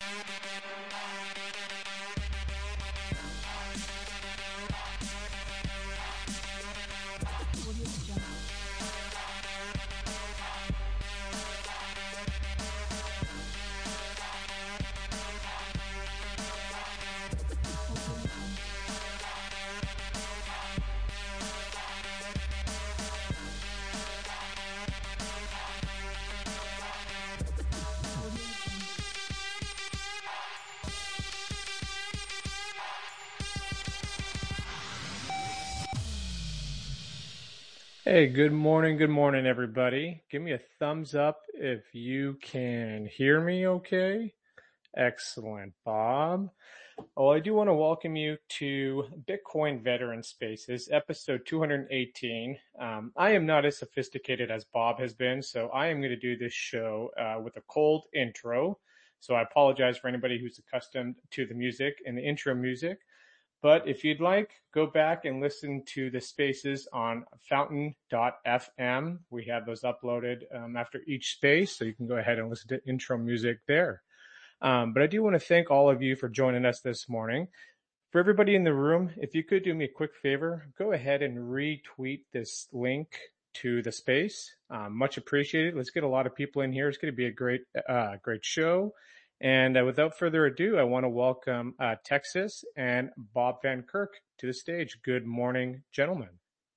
Hey, good morning, everybody. Give me a thumbs up if you can hear me okay. Excellent, Bob. Well, I do want to welcome you to Bitcoin Veteran Spaces, episode 218. I am not as sophisticated as Bob has been, so I am going to do this show with a cold intro. So I apologize for anybody who's accustomed to the music and the intro music. But if you'd like, go back and listen to the spaces on fountain.fm. We have those uploaded after each space, so you can go ahead and listen to intro music there. But I do want to thank all of you for joining us this morning. For everybody in the room, if you could do me a quick favor, go ahead and retweet this link to the space. Much appreciated. Let's get a lot of people in here. It's going to be a great show. And without further ado, I want to welcome Texas and Bob Van Kirk to the stage. Good morning, gentlemen.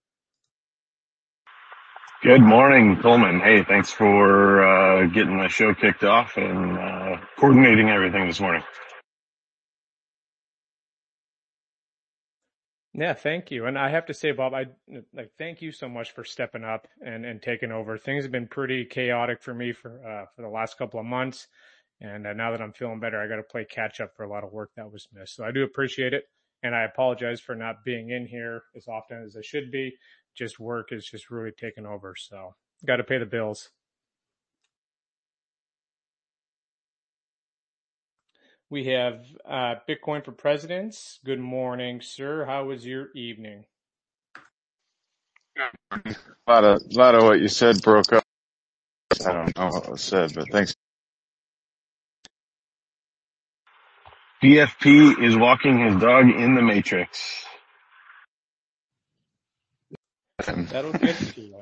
Good morning, Coleman. Hey, thanks for getting the show kicked off and coordinating everything this morning. Yeah, thank you. And I have to say, Bob, I thank you so much for stepping up and taking over. Things have been pretty chaotic for me for the last couple of months. And now that I'm feeling better, I got to play catch up for a lot of work that was missed. So I do appreciate it. And I apologize for not being in here as often as I should be. Just work is just really taking over. So got to pay the bills. We have Bitcoin for Presidents. Good morning, sir. How was your evening? A lot of what you said broke up. I don't know what was said, but thanks. BFP is walking his dog in the Matrix. That'll get to you.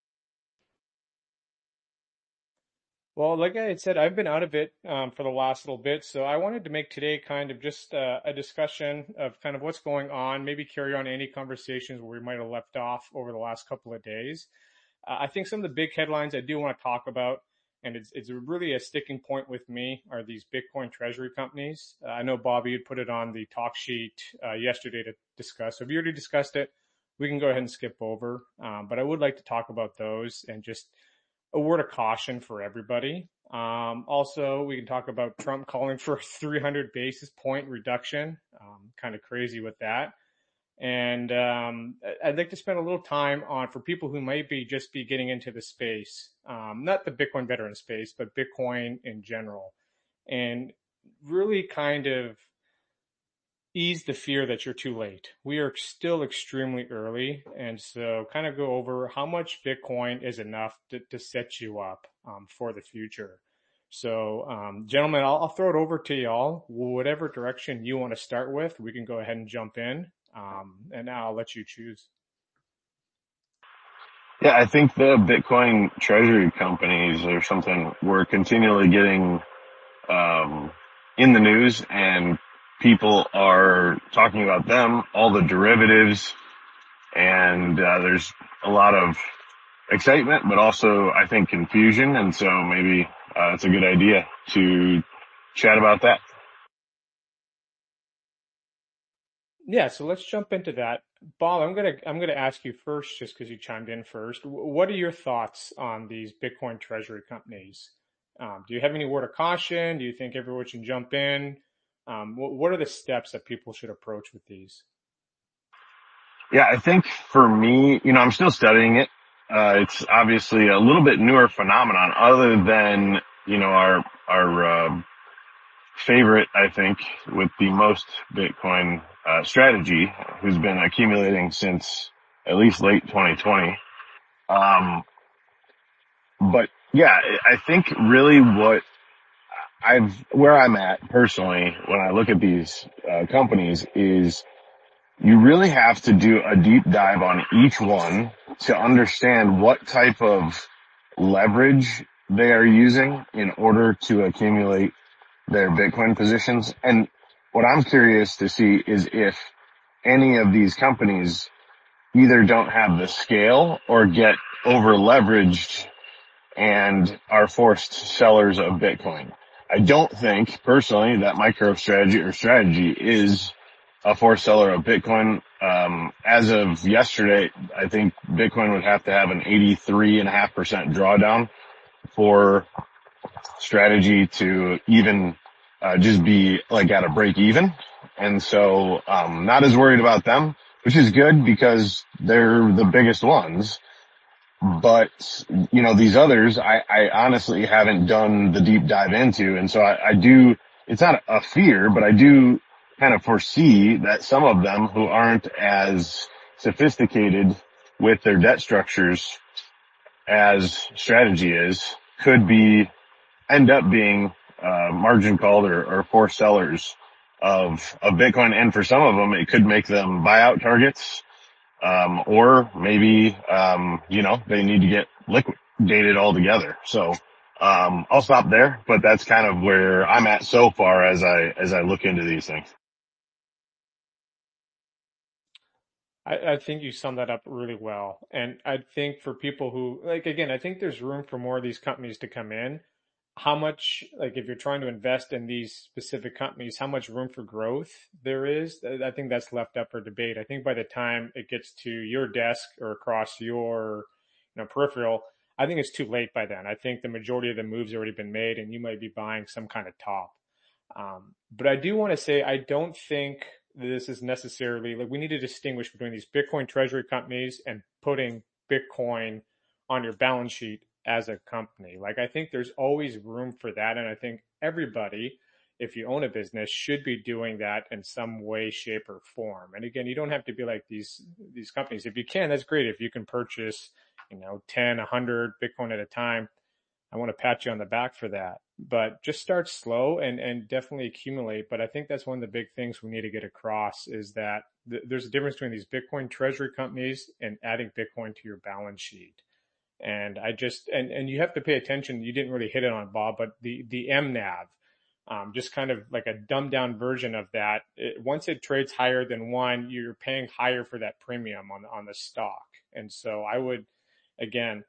Well, like I had said, I've been out of it for the last little bit, so I wanted to make today kind of just a discussion of kind of what's going on, maybe carry on any conversations where we might have left off over the last couple of days. I think some of the big headlines I do want to talk about, and it's really a sticking point with me, are these Bitcoin treasury companies. I know, Bobby, you put it on the talk sheet yesterday to discuss. So if you already discussed it, we can go ahead and skip over. But I would like to talk about those and just a word of caution for everybody. Also, we can talk about Trump calling for a 300 basis point reduction. Kind of crazy with that. And I'd like to spend a little time on, for people who might be just be getting into the space, not the Bitcoin veteran space, but Bitcoin in general, and really kind of ease the fear that you're too late. We are still extremely early. And so kind of go over how much Bitcoin is enough to set you up for the future. So, gentlemen, I'll throw it over to y'all. Whatever direction you want to start with, we can go ahead and jump in. And now I'll let you choose. Yeah, I think the Bitcoin treasury companies are something we're continually getting in the news, and people are talking about them, all the derivatives, and there's a lot of excitement, but also I think confusion, and so maybe it's a good idea to chat about that. Yeah, so let's jump into that. Bob, I'm gonna ask you first, just because you chimed in first. What are your thoughts on these Bitcoin treasury companies? Do you have any word of caution? Do you think everyone should jump in? What are the steps that people should approach with these? Yeah, I think for me, I'm still studying it. It's obviously a little bit newer phenomenon, other than our favorite, I think, with the most Bitcoin strategy, who's been accumulating since at least late 2020. But yeah, I think really what where I'm at personally when I look at these companies is you really have to do a deep dive on each one to understand what type of leverage they are using in order to accumulate their Bitcoin positions. And what I'm curious to see is if any of these companies either don't have the scale or get over leveraged and are forced sellers of Bitcoin. I don't think personally that MicroStrategy or Strategy is a forced seller of Bitcoin. As of yesterday, I think Bitcoin would have to have an 83.5% drawdown for Strategy to even just be like at a break even. And so not as worried about them, which is good because they're the biggest ones. But, these others, I honestly haven't done the deep dive into. And so I do, it's not a fear, but I do kind of foresee that some of them who aren't as sophisticated with their debt structures as Strategy is end up being, margin called or forced sellers of Bitcoin. And for some of them, it could make them buyout targets. Or maybe, they need to get liquidated altogether. So, I'll stop there, but that's kind of where I'm at so far as I look into these things. I think you summed that up really well. And I think for people who, like, again, I think there's room for more of these companies to come in. How much, like, if you're trying to invest in these specific companies, how much room for growth there is, I think that's left up for debate. I think by the time it gets to your desk or across your, peripheral, I think it's too late by then. I think the majority of the moves already been made and you might be buying some kind of top. But I do want to say, I don't think this is necessarily like we need to distinguish between these Bitcoin treasury companies and putting Bitcoin on your balance sheet as a company. Like, I think there's always room for that. And I think everybody, if you own a business, should be doing that in some way, shape, or form. And again, you don't have to be like these companies. If you can, that's great. If you can purchase, 10, 100 Bitcoin at a time, I want to pat you on the back for that. But just start slow and definitely accumulate. But I think that's one of the big things we need to get across is that there's a difference between these Bitcoin treasury companies and adding Bitcoin to your balance sheet. And I just and you have to pay attention. You didn't really hit it on, Bob, but the MNAV, just kind of like a dumbed down version of that. Once it trades higher than one, you're paying higher for that premium on the stock. And so I would, again,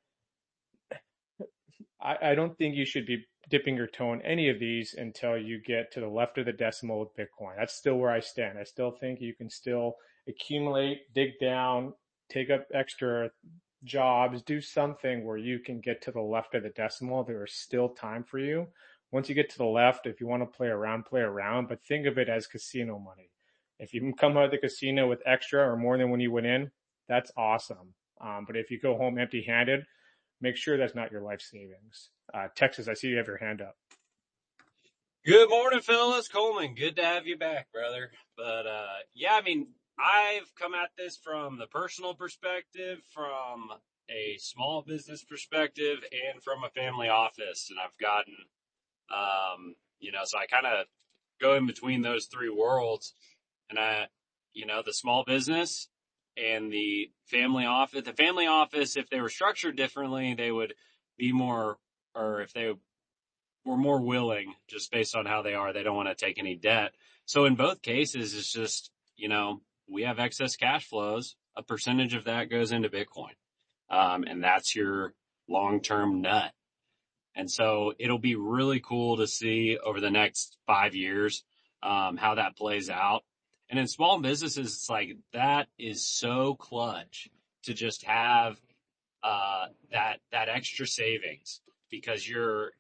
I don't think you should be dipping your toe in any of these until you get to the left of the decimal with Bitcoin. That's still where I stand. I still think you can still accumulate, dig down, take up extra jobs, do something where you can get to the left of the decimal. There is still time for you. Once you get to the left, if you want to play around, but think of it as casino money. If you can come out of the casino with extra or more than when you went in, that's awesome. But if you go home empty handed, make sure that's not your life savings. Texas, I see you have your hand up. Good morning, fellas. Coleman, good to have you back, brother. But, I've come at this from the personal perspective, from a small business perspective, and from a family office. And I've gotten, so I kind of go in between those three worlds. And the small business and the family office, if they were structured differently, they would be more, or if they were more willing, just based on how they are, they don't want to take any debt. So in both cases, it's just, we have excess cash flows. A percentage of that goes into Bitcoin. And that's your long-term nut. And so it'll be really cool to see over the next 5 years, how that plays out. And in small businesses, it's like, that is so clutch to just have, that extra savings, because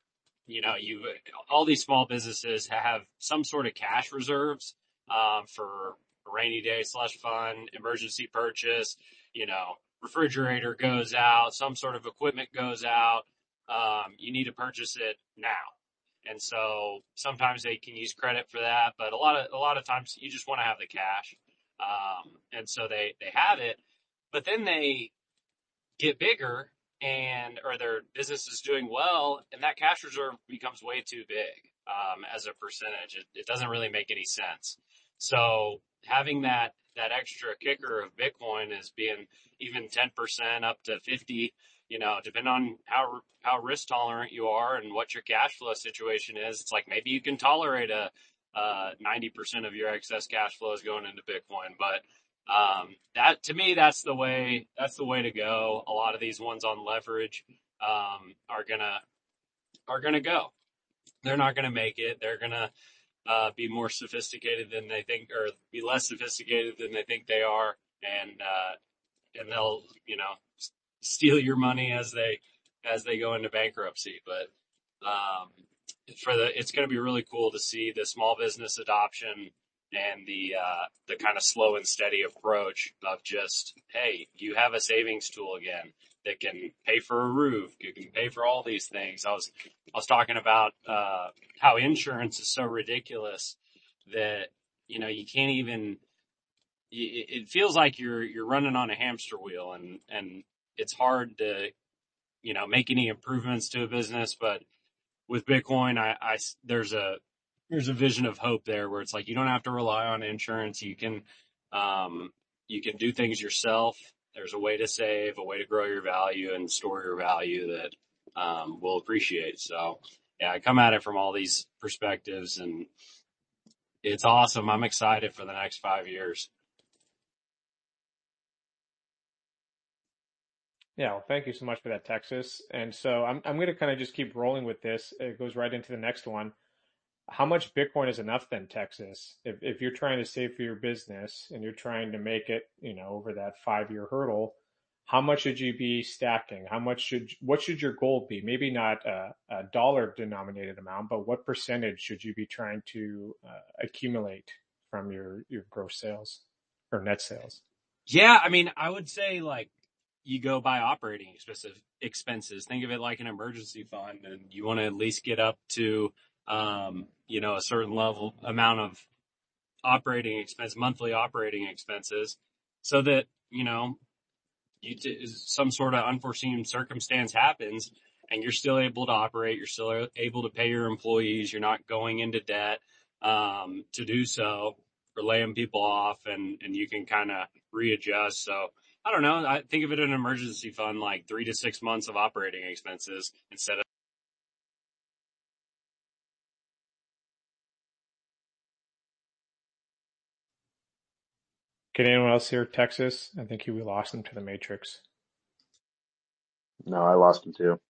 all these small businesses have some sort of cash reserves, for a rainy day /fund, emergency purchase, refrigerator goes out, some sort of equipment goes out. You need to purchase it now. And so sometimes they can use credit for that, but a lot of times you just want to have the cash. And so they have it, but then they get bigger or their business is doing well and that cash reserve becomes way too big. as a percentage. It doesn't really make any sense. So having that extra kicker of Bitcoin is being even 10% up to 50, depending on how risk tolerant you are and what your cash flow situation is. It's like maybe you can tolerate 90% of your excess cash flow is going into Bitcoin, but that to me, that's the way to go. A lot of these ones on leverage are gonna go. They're not gonna make it. They're gonna be more sophisticated than they think, or be less sophisticated than they think they are, and they'll steal your money as they go into bankruptcy. But it's going to be really cool to see the small business adoption and the kind of slow and steady approach of just, hey, you have a savings tool again that can pay for a roof, you can pay for all these things. I was talking about how insurance is so ridiculous that you can't even. It feels like you're running on a hamster wheel, and it's hard to make any improvements to a business. But with Bitcoin, there's a vision of hope there where it's like you don't have to rely on insurance. You can do things yourself. There's a way to save, a way to grow your value and store your value that we'll appreciate. So yeah, I come at it from all these perspectives, and it's awesome. I'm excited for the next 5 years. Yeah, well, thank you so much for that, Texas. And so I'm going to kind of just keep rolling with this. It goes right into the next one. How much Bitcoin is enough then, Texas? If you're trying to save for your business and you're trying to make it, over that 5-year hurdle, how much should you be stacking? What should your goal be? Maybe not a dollar denominated amount, but what percentage should you be trying to accumulate from your gross sales or net sales? Yeah, I mean, I would say like you go by operating expenses. Think of it like an emergency fund, and you want to at least get up to a certain level amount of monthly operating expenses, so that some sort of unforeseen circumstance happens and you're still able to operate, you're still able to pay your employees, you're not going into debt to do so, or laying people off, and you can kind of readjust. So I don't know. I think of it as an emergency fund, like 3 to 6 months of operating expenses instead of. Can anyone else hear Texas? I think we lost him to the Matrix. No, I lost him too.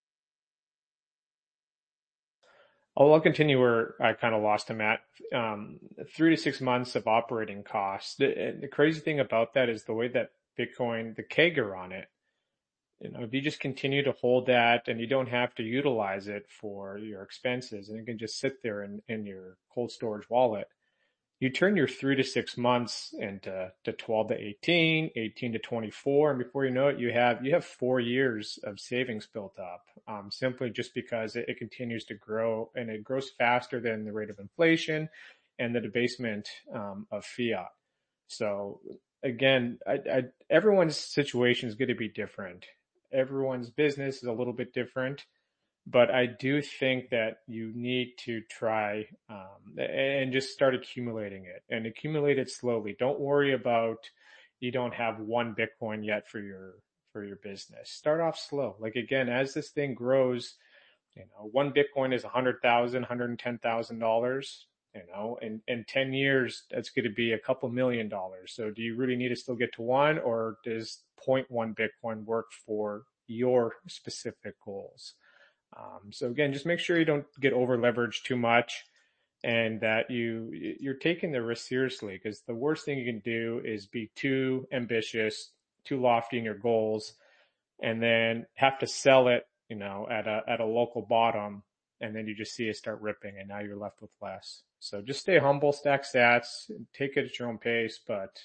Oh, I'll continue where I kind of lost him at. 3 to 6 months of operating costs. The crazy thing about that is the way that Bitcoin, the CAGR on it, if you just continue to hold that and you don't have to utilize it for your expenses and it can just sit there in your cold storage wallet, you turn your 3 to 6 months into 12 to 18, 18 to 24, and before you know it, you have 4 years of savings built up, simply just because it continues to grow, and it grows faster than the rate of inflation and the debasement of fiat. So again, everyone's situation is going to be different. Everyone's business is a little bit different. But I do think that you need to try and just start accumulating it, and accumulate it slowly. Don't worry about you don't have one Bitcoin yet for your business. Start off slow. Like again, as this thing grows, one Bitcoin is $100,000, $110,000. In 10 years, that's going to be a couple $1 million. So do you really need to still get to one, or does 0.1 Bitcoin work for your specific goals? So again, just make sure you don't get over leveraged too much, and that you're taking the risk seriously, because the worst thing you can do is be too ambitious, too lofty in your goals, and then have to sell it, at a local bottom, and then you just see it start ripping, and now you're left with less. So just stay humble, stack sats, take it at your own pace. But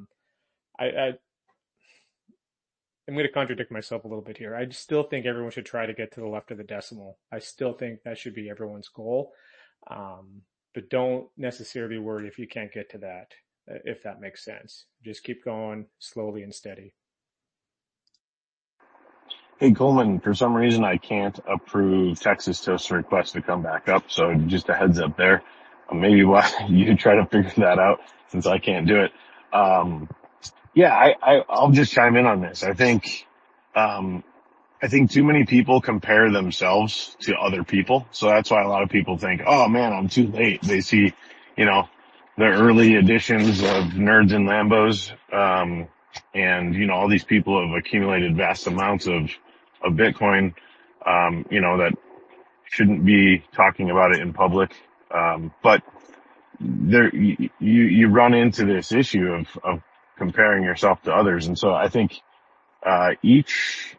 I'm going to contradict myself a little bit here. I still think everyone should try to get to the left of the decimal. I still think that should be everyone's goal. But don't necessarily worry if you can't get to that, if that makes sense. Just keep going slowly and steady. Hey Coleman, for some reason I can't approve Texas Toast's request to come back up, so just a heads up there. Maybe why you try to figure that out since I can't do it. Yeah, I'll just chime in on this. Um, I think too many people compare themselves to other people. So that's why a lot of people think, oh man, I'm too late. They see, you know, the early editions of Nerds and Lambos, and, all these people have accumulated vast amounts of Bitcoin, that shouldn't be talking about it in public. But there, you run into this issue of comparing yourself to others. And so I think, each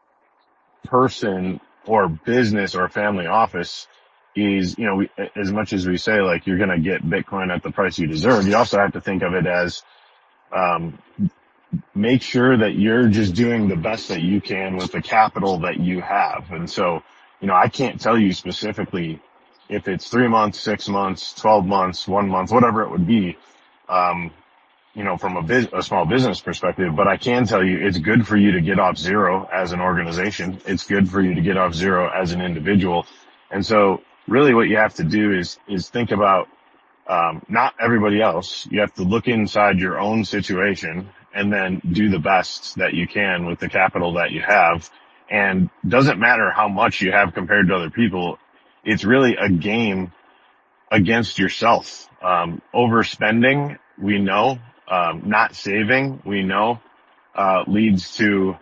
person or business or family office is, as much as we say, like, you're going to get Bitcoin at the price you deserve, you also have to think of it as, um, make sure that you're just doing the best that you can with the capital that you have. And so, I can't tell you specifically if it's 3 months, 6 months, 12 months, 1 month, whatever it would be. Um, from a small business perspective, but I can tell you it's good for you to get off zero as an organization. It's good for you to get off zero as an individual. And so really what you have to do is think about, not everybody else. You have to look inside your own situation and then do the best that you can with the capital that you have. And doesn't matter how much you have compared to other people. It's really a game against yourself. Overspending, we know, not saving, we know, leads to,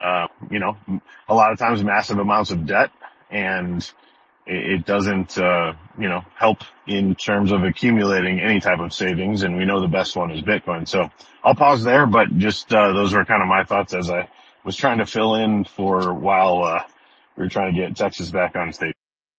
a lot of times massive amounts of debt, and it doesn't, help in terms of accumulating any type of savings. And we know the best one is Bitcoin. So I'll pause there, but just, those were kind of my thoughts as I was trying to fill in for while, we were trying to get Texas back on stage.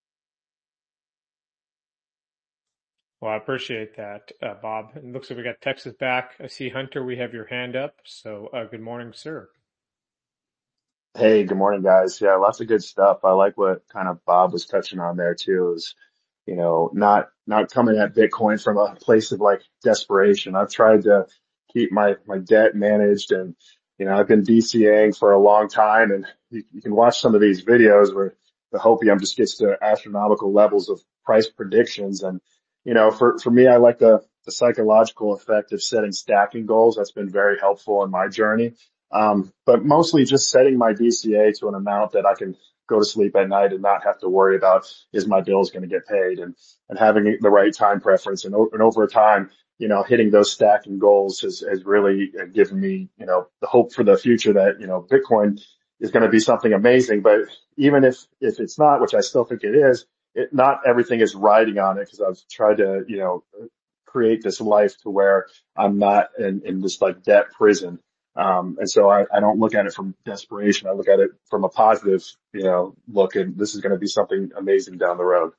Well, I appreciate that, Bob. It looks like we got Texas back. I see Hunter, we have your hand up. So, good morning, sir. Hey, good morning, guys. Yeah, lots of good stuff. I like what kind of Bob was touching on there too, is, not coming at Bitcoin from a place of like desperation. I've tried to keep my debt managed, and, I've been DCAing for a long time, and you can watch some of these videos where the hopium just gets to astronomical levels of price predictions. And, for me, I like the psychological effect of setting stacking goals. That's been very helpful in my journey. But mostly just setting my DCA to an amount that I can go to sleep at night and not have to worry about, is my bills going to get paid, and having the right time preference, and over time, hitting those stacking goals has really given me, the hope for the future that, Bitcoin is going to be something amazing. But even if it's not, which I still think it is, not everything is riding on it, because I've tried to, create this life to where I'm not in this like debt prison. And so I don't look at it from desperation. I look at it from a positive, look, and this is going to be something amazing down the road.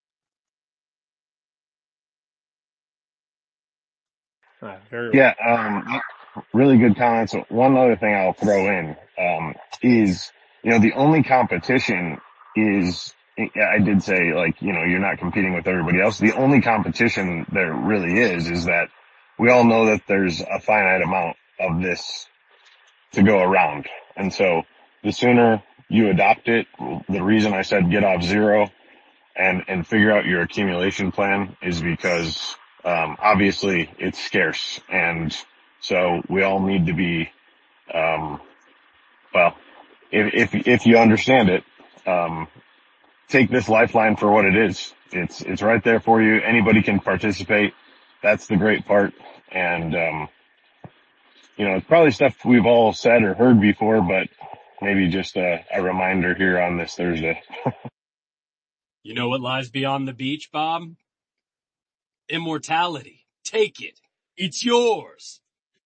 Very well. Yeah, really good comments. One other thing I'll throw in, is, the only competition is, I did say, like, you're not competing with everybody else. The only competition there really is that we all know that there's a finite amount of this to go around. And so the sooner you adopt it, the reason I said get off zero and figure out your accumulation plan is because, obviously it's scarce. And so we all need to be, well, if you understand it, take this lifeline for what it is. It's right there for you. Anybody can participate. That's the great part. And, it's probably stuff we've all said or heard before, but maybe just a reminder here on this Thursday. You know what lies beyond the beach, Bob? Immortality. Take it. It's yours.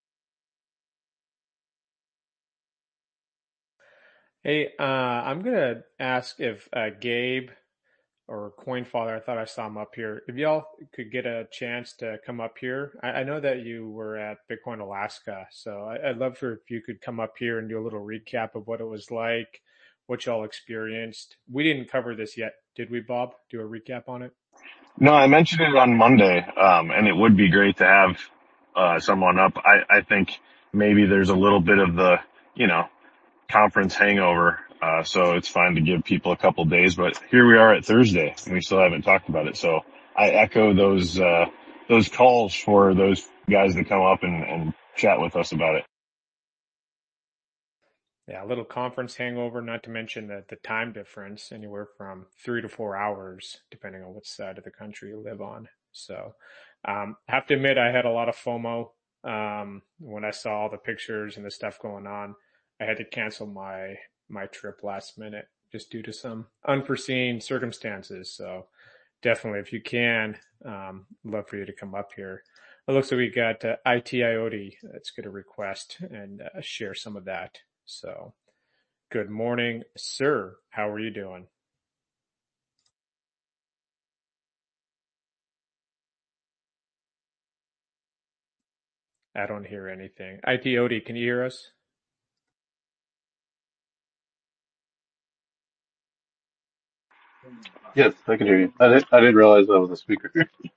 Hey, I'm gonna ask if Gabe or Coinfather, I thought I saw him up here. If y'all could get a chance to come up here, I know that you were at Bitcoin Alaska, so I'd love for if you could come up here and do a little recap of what it was like, what y'all experienced. We didn't cover this yet, did we, Bob? Do a recap on it? No, I mentioned it on Monday, and it would be great to have, someone up. I think maybe there's a little bit of the, conference hangover, So it's fine to give people a couple days, but here we are at Thursday and we still haven't talked about it. So I echo those calls for those guys to come up and chat with us about it. Yeah, a little conference hangover, not to mention the time difference, anywhere from 3 to 4 hours, depending on which side of the country you live on. So, have to admit, I had a lot of FOMO when I saw all the pictures and the stuff going on. I had to cancel my trip last minute just due to some unforeseen circumstances. So, definitely, if you can, love for you to come up here. It looks like we got IT IoT that's going to request and share some of that. So, good morning, sir. How are you doing? I don't hear anything. ITOD, can you hear us? Yes, I can hear you. I didn't realize I was a speaker.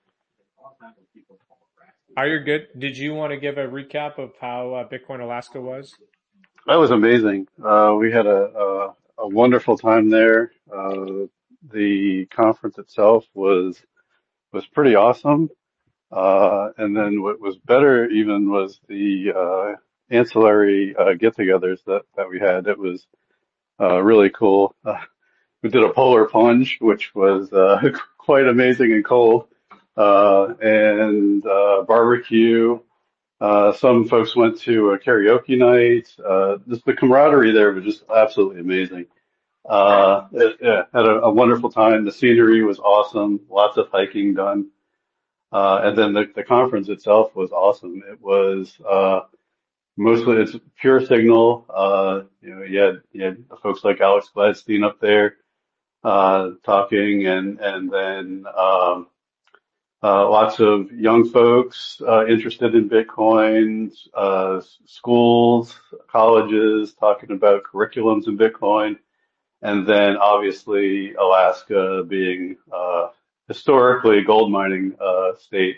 Are you good? Did you want to give a recap of how Bitcoin Alaska was? That was amazing. We had a wonderful time there. The conference itself was pretty awesome. And then what was better even was the ancillary get-togethers that we had. It was really cool. We did a polar plunge, which was quite amazing and cold, and barbecue. Some folks went to a karaoke night. Just the camaraderie there was just absolutely amazing. Yeah, had a wonderful time. The scenery was awesome. Lots of hiking done. And then the conference itself was awesome. It was, mostly it's pure signal. You had folks like Alex Gladstein up there, talking and then, lots of young folks interested in Bitcoin, schools, colleges talking about curriculums in Bitcoin, and then obviously Alaska being historically a gold mining state.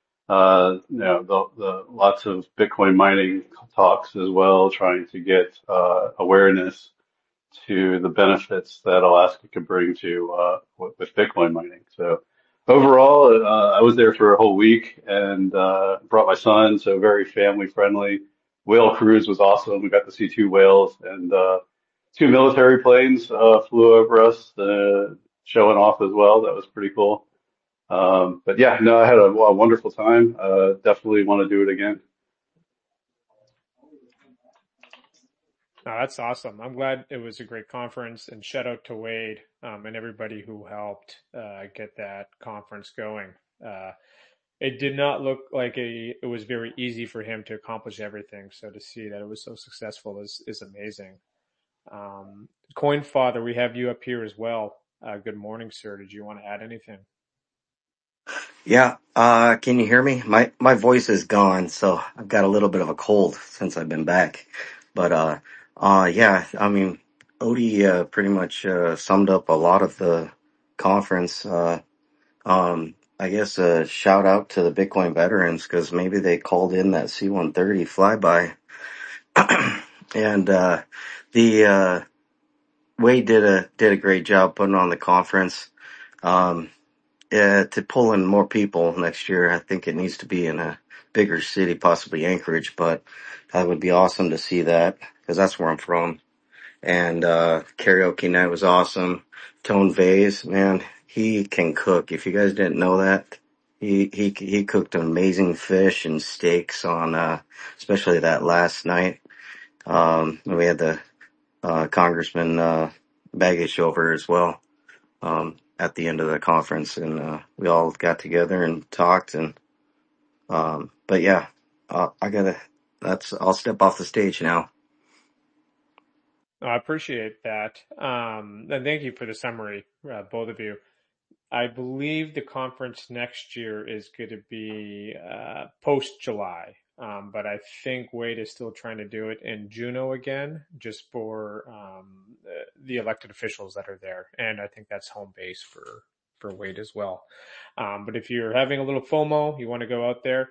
The lots of Bitcoin mining talks as well, trying to get awareness to the benefits that Alaska could bring to with Bitcoin mining. So overall, I was there for a whole week and brought my son, so very family friendly. Whale cruise was awesome. We got to see two whales and two military planes flew over us, showing off as well. That was pretty cool. But yeah, no, I had a wonderful time. Definitely want to do it again. No, that's awesome. I'm glad it was a great conference, and shout out to Wade and everybody who helped get that conference going. Uh, it did not look like it was very easy for him to accomplish everything. So to see that it was so successful is amazing. Coin Father, we have you up here as well. Good morning, sir. Did you want to add anything? Yeah, can you hear me? My voice is gone, so I've got a little bit of a cold since I've been back. But yeah, I mean, Odie pretty much summed up a lot of the conference. I guess a shout out to the Bitcoin veterans because maybe they called in that C-130 flyby, and the Wade did a great job putting on the conference. Um, to pull in more people next year, I think it needs to be in a bigger city, possibly Anchorage, but that would be awesome to see that because that's where I'm from. And, karaoke night was awesome. Tone Vase, man, he can cook. If you guys didn't know that, he cooked amazing fish and steaks on, especially that last night. We had the, Congressman, Baggage over as well at the end of the conference, and we all got together and talked. And but yeah, I gotta. I'll step off the stage now. I appreciate that. And thank you for the summary, both of you. I believe the conference next year is going to be post July, but I think Wade is still trying to do it in Juneau again, just for the elected officials that are there, and I think that's home base for Wade as well. But if you're having a little FOMO, you want to go out there,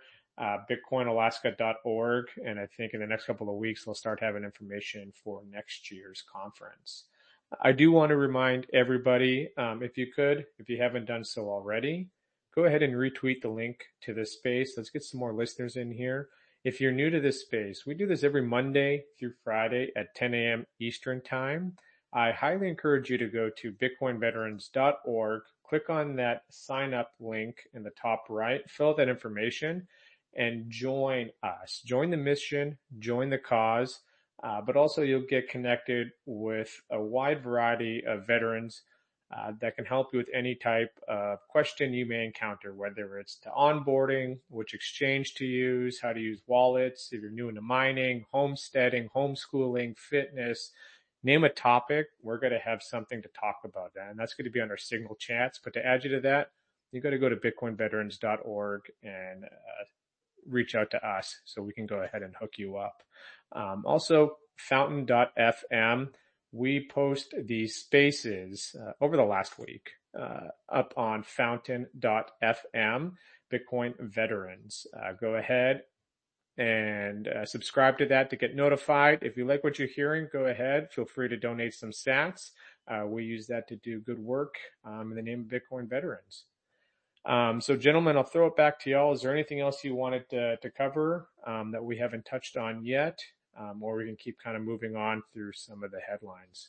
bitcoinalaska.org, and I think in the next couple of weeks they'll start having information for next year's conference. I do want to remind everybody, if you haven't done so already, go ahead and retweet the link to this space. Let's get some more listeners in here. If you're new to this space, we do this every Monday through Friday at 10 a.m. Eastern Time. I highly encourage you to go to bitcoinveterans.org, click on that sign up link in the top right, fill out that information, and join us. Join the mission, join the cause. But also you'll get connected with a wide variety of veterans that can help you with any type of question you may encounter, whether it's to onboarding, which exchange to use, how to use wallets, if you're new into mining, homesteading, homeschooling, fitness, name a topic, we're going to have something to talk about that. And that's going to be on our Signal chats. But to add you to that, you got to go to bitcoinveterans.org and reach out to us so we can go ahead and hook you up. Also, fountain.fm, we post these spaces over the last week up on fountain.fm, Bitcoin Veterans. Go ahead and subscribe to that to get notified. If you like what you're hearing, go ahead. Feel free to donate some sats. We use that to do good work in the name of Bitcoin Veterans. So gentlemen, I'll throw it back to y'all. Is there anything else you wanted to cover that we haven't touched on yet? Or we can keep kind of moving on through some of the headlines.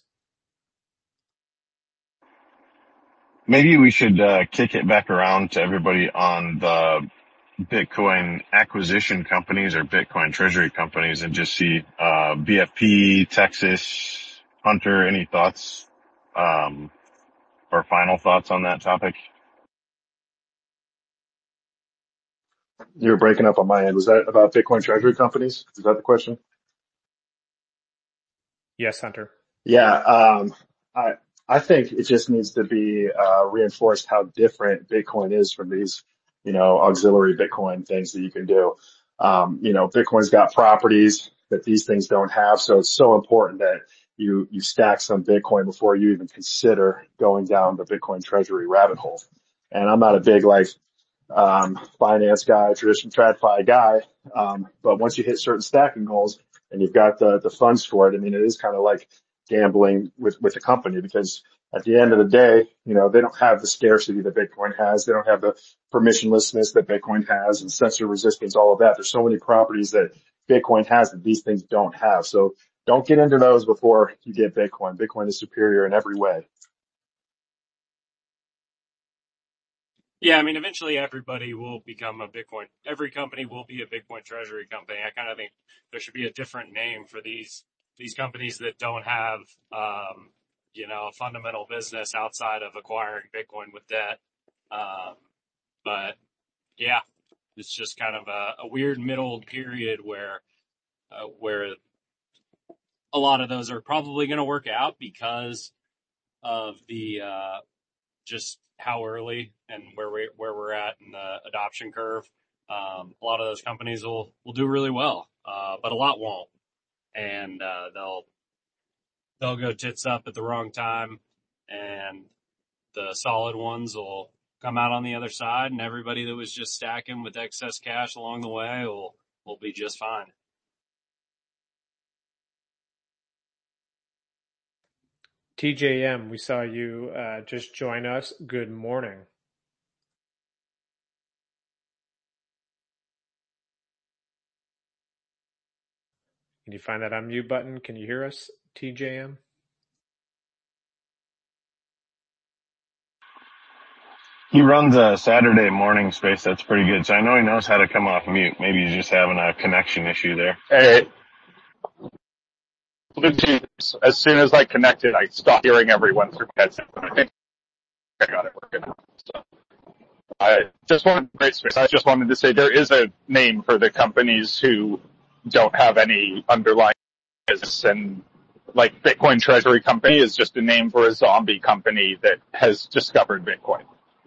Maybe we should kick it back around to everybody on the Bitcoin acquisition companies or Bitcoin treasury companies and just see BFP, Texas, Hunter, any thoughts or final thoughts on that topic? You were breaking up on my end. Was that about Bitcoin treasury companies? Is that the question? Yes, Hunter. Yeah, I think it just needs to be reinforced how different Bitcoin is from these, auxiliary Bitcoin things that you can do. Bitcoin's got properties that these things don't have, so it's so important that you stack some Bitcoin before you even consider going down the Bitcoin treasury rabbit hole. And I'm not a big finance guy, traditional TradFi guy, but once you hit certain stacking goals and you've got the funds for it, I mean, it is kind of like gambling with the company, because at the end of the day, they don't have the scarcity that Bitcoin has. They don't have the permissionlessness that Bitcoin has and censorship resistance, all of that. There's so many properties that Bitcoin has that these things don't have. So don't get into those before you get Bitcoin. Bitcoin is superior in every way. Yeah, I mean, eventually everybody will become every company will be a Bitcoin treasury company. I kind of think there should be a different name for these companies that don't have, a fundamental business outside of acquiring Bitcoin with debt. But yeah, it's just kind of a weird middle period where a lot of those are probably going to work out because of the, just how early and where we're at in the adoption curve. A lot of those companies will do really well, but a lot won't. And, they'll go tits up at the wrong time, and the solid ones will come out on the other side, and everybody that was just stacking with excess cash along the way will be just fine. TJM, we saw you just join us. Good morning. Can you find that unmute button? Can you hear us, TJM? He runs a Saturday morning space that's pretty good, so I know he knows how to come off mute. Maybe he's just having a connection issue there. Hey, as soon as I connected, I stopped hearing everyone through my headset. I think I got it working now. So I just wanted to say there is a name for the companies who don't have any underlying business, and like Bitcoin Treasury Company is just a name for a zombie company that has discovered Bitcoin.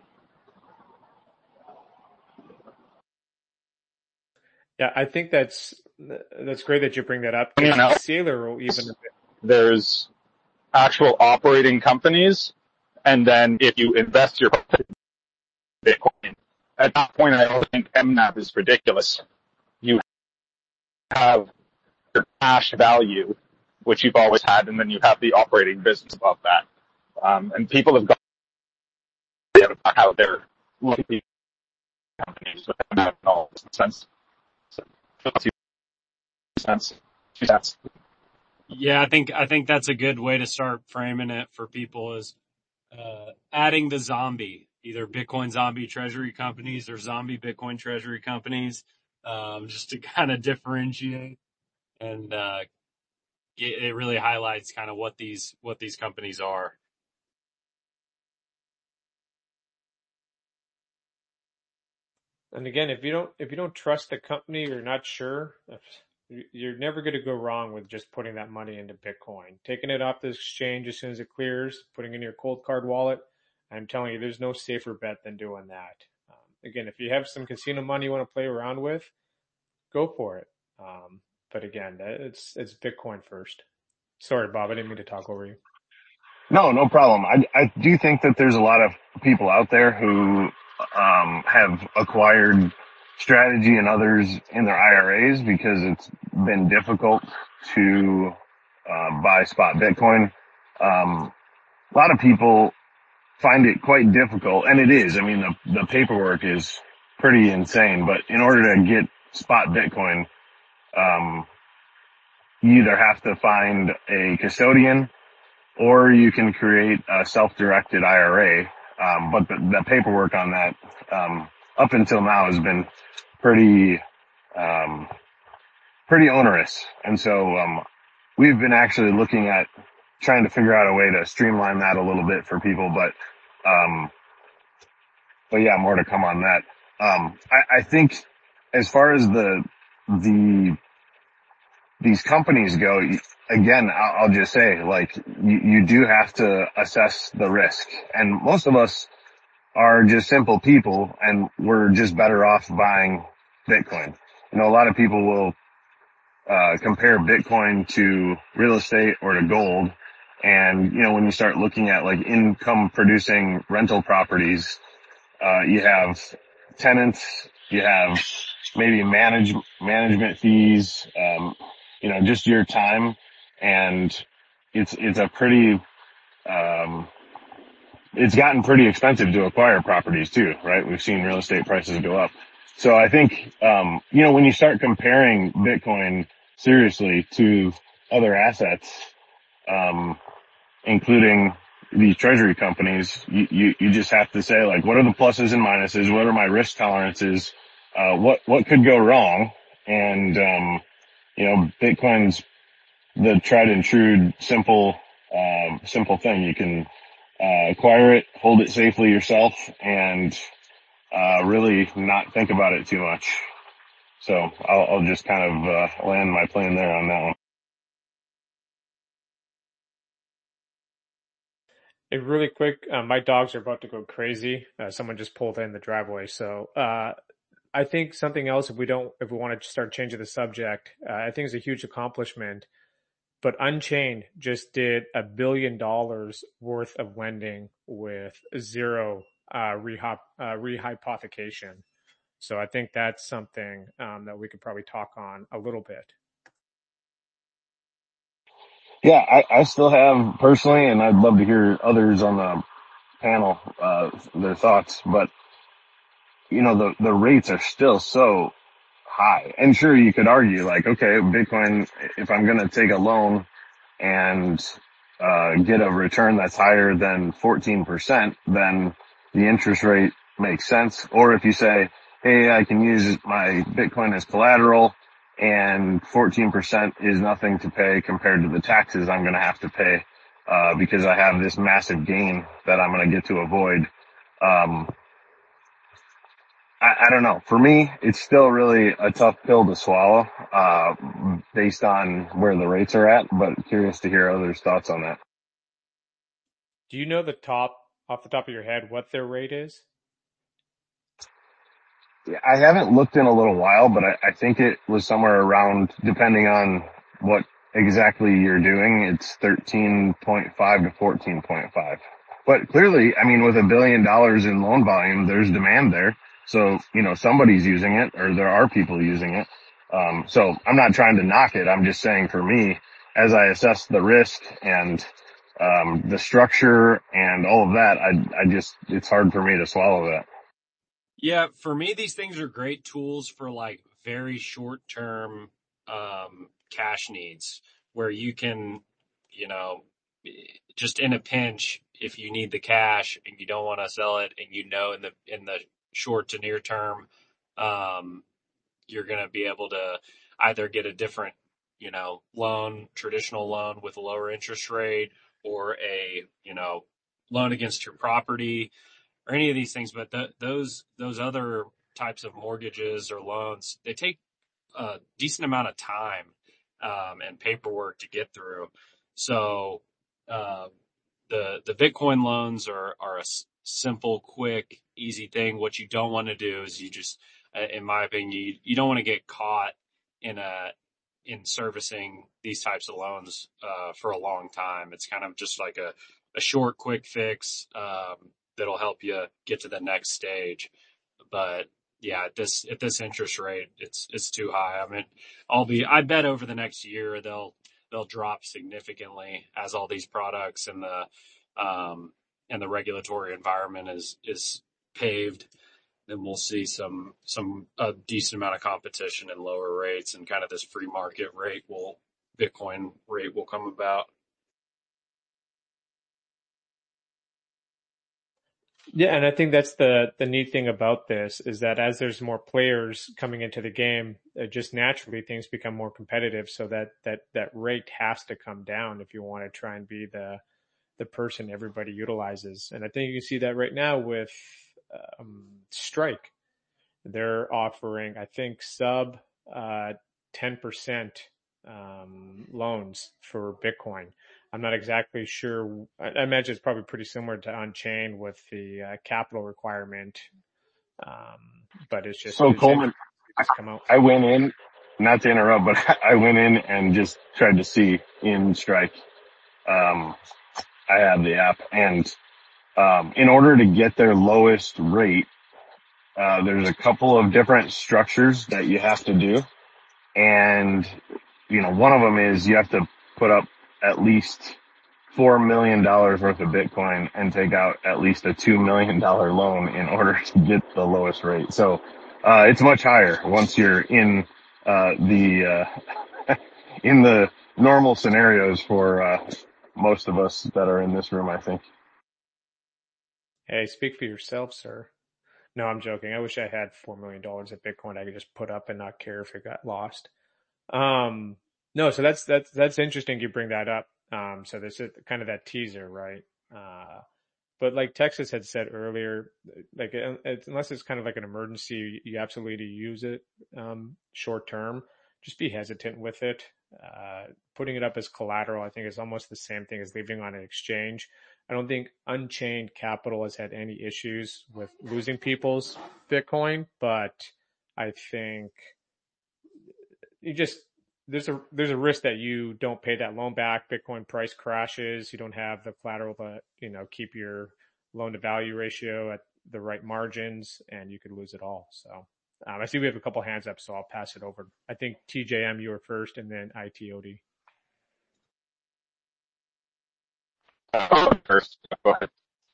Yeah, I think that's great that you bring that up. Sailor will even. There's actual operating companies, and then if you invest your Bitcoin, at that point I don't think MNAV is ridiculous. You have your cash value, which you've always had, and then you have the operating business above that. And people have got about how they're looking at companies with that all sense. So, 2 cents, 2 cents. Yeah, I think that's a good way to start framing it for people is adding the zombie, either Bitcoin zombie treasury companies or zombie Bitcoin treasury companies, just to kind of differentiate. And it really highlights kind of what these companies are. And again, if you don't trust the company, you're not sure, you're never going to go wrong with just putting that money into Bitcoin. Taking it off the exchange as soon as it clears, putting it in your cold card wallet. I'm telling you, there's no safer bet than doing that. Again, if you have some casino money you want to play around with, go for it. But again, it's Bitcoin first. Sorry, Bob, I didn't mean to talk over you. No problem. I do think that there's a lot of people out there who have acquired Strategy and others in their IRAs because it's been difficult to buy spot Bitcoin. A lot of people find it quite difficult, and it is. I mean, the paperwork is pretty insane, but in order to get spot Bitcoin, you either have to find a custodian or you can create a self-directed IRA. But the paperwork on that, up until now has been pretty onerous. And so, we've been actually looking at trying to figure out a way to streamline that a little bit for people. But yeah, more to come on that. I think as far as these companies go, again, I'll just say, like, you do have to assess the risk. And most of us are just simple people, and we're just better off buying Bitcoin. You know, a lot of people will compare Bitcoin to real estate or to gold. And, you know, when you start looking at like income producing rental properties, you have tenants, you have maybe management fees, you know, just your time. And it's a pretty, it's gotten pretty expensive to acquire properties too, right? We've seen real estate prices go up. So I think, you know, when you start comparing Bitcoin seriously to other assets, including these treasury companies, you just have to say, like, what are the pluses and minuses? What are my risk tolerances? What could go wrong? And, you know, Bitcoin's the tried and true simple thing. You can, acquire it, hold it safely yourself, and, really not think about it too much. So I'll just kind of, land my plane there on that one. Hey, really quick, my dogs are about to go crazy. Someone just pulled in the driveway. So, I think something else, if we want to start changing the subject, I think it's a huge accomplishment. But Unchained just did $1 billion worth of lending with zero rehypothecation. So I think that's something that we could probably talk on a little bit. Yeah, I still have personally, and I'd love to hear others on the panel, their thoughts, but you know, the rates are still so high. And sure, you could argue like, okay, Bitcoin, if I'm going to take a loan and, get a return that's higher than 14%, then the interest rate makes sense. Or if you say, hey, I can use my Bitcoin as collateral and 14% is nothing to pay compared to the taxes I'm going to have to pay, because I have this massive gain that I'm going to get to avoid. I don't know. For me, it's still really a tough pill to swallow, based on where the rates are at, but curious to hear others' thoughts on that. Do you know off the top of your head, what their rate is? I haven't looked in a little while, but I think it was somewhere around, depending on what exactly you're doing, it's 13.5 to 14.5. But clearly, I mean, with $1 billion in loan volume, there's demand there. So, you know, somebody's using it, or there are people using it. So I'm not trying to knock it. I'm just saying for me, as I assess the risk and the structure and all of that, it's hard for me to swallow that. Yeah, for me, these things are great tools for like very short term cash needs where you can, you know, just in a pinch, if you need the cash and you don't want to sell it, and in the short to near term, um, you're going to be able to either get a different, traditional loan with a lower interest rate, or a, loan against your property, or any of these things. But those other types of mortgages or loans, they take a decent amount of time and paperwork to get through. So uh, the Bitcoin loans are a simple, quick, easy thing. What you don't want to do is in my opinion, you don't want to get caught in servicing these types of loans for a long time. It's kind of just like a short, quick fix that'll help you get to the next stage. But yeah, at this interest rate, it's too high. I mean, I bet over the next year they'll drop significantly as all these products and the regulatory environment is paved. Then we'll see a decent amount of competition and lower rates, and kind of this free market Bitcoin rate will come about. Yeah, and I think that's the neat thing about this is that as there's more players coming into the game, just naturally things become more competitive. So that rate has to come down if you want to try and be the person everybody utilizes. And I think you can see that right now with Strike. They're offering, I think, sub 10% loans for Bitcoin. I'm not exactly sure. I imagine it's probably pretty similar to on-chain with the capital requirement, but it's So Coleman, just come out. I went in, not to interrupt, but I went in and just tried to see in Strike. I have the app, and in order to get their lowest rate, there's a couple of different structures that you have to do. And, one of them is you have to put up at least $4 million worth of Bitcoin and take out at least a $2 million loan in order to get the lowest rate. So, it's much higher once you're in, in the normal scenarios for, most of us that are in this room, I think. Hey, speak for yourself, sir. No, I'm joking. I wish I had $4 million of Bitcoin I could just put up and not care if it got lost. No, so that's interesting you bring that up. So this is kind of that teaser, right? But like Texas had said earlier, like unless it's kind of like an emergency, you absolutely use it short term. Just be hesitant with it. Putting it up as collateral, I think, is almost the same thing as leaving on an exchange. I don't think Unchained Capital has had any issues with losing people's Bitcoin, but I think there's a risk that you don't pay that loan back. Bitcoin price crashes. You don't have the collateral to, keep your loan to value ratio at the right margins, and you could lose it all. So I see we have a couple hands up, so I'll pass it over. I think TJM, you were first, and then ITOD. First, go ahead.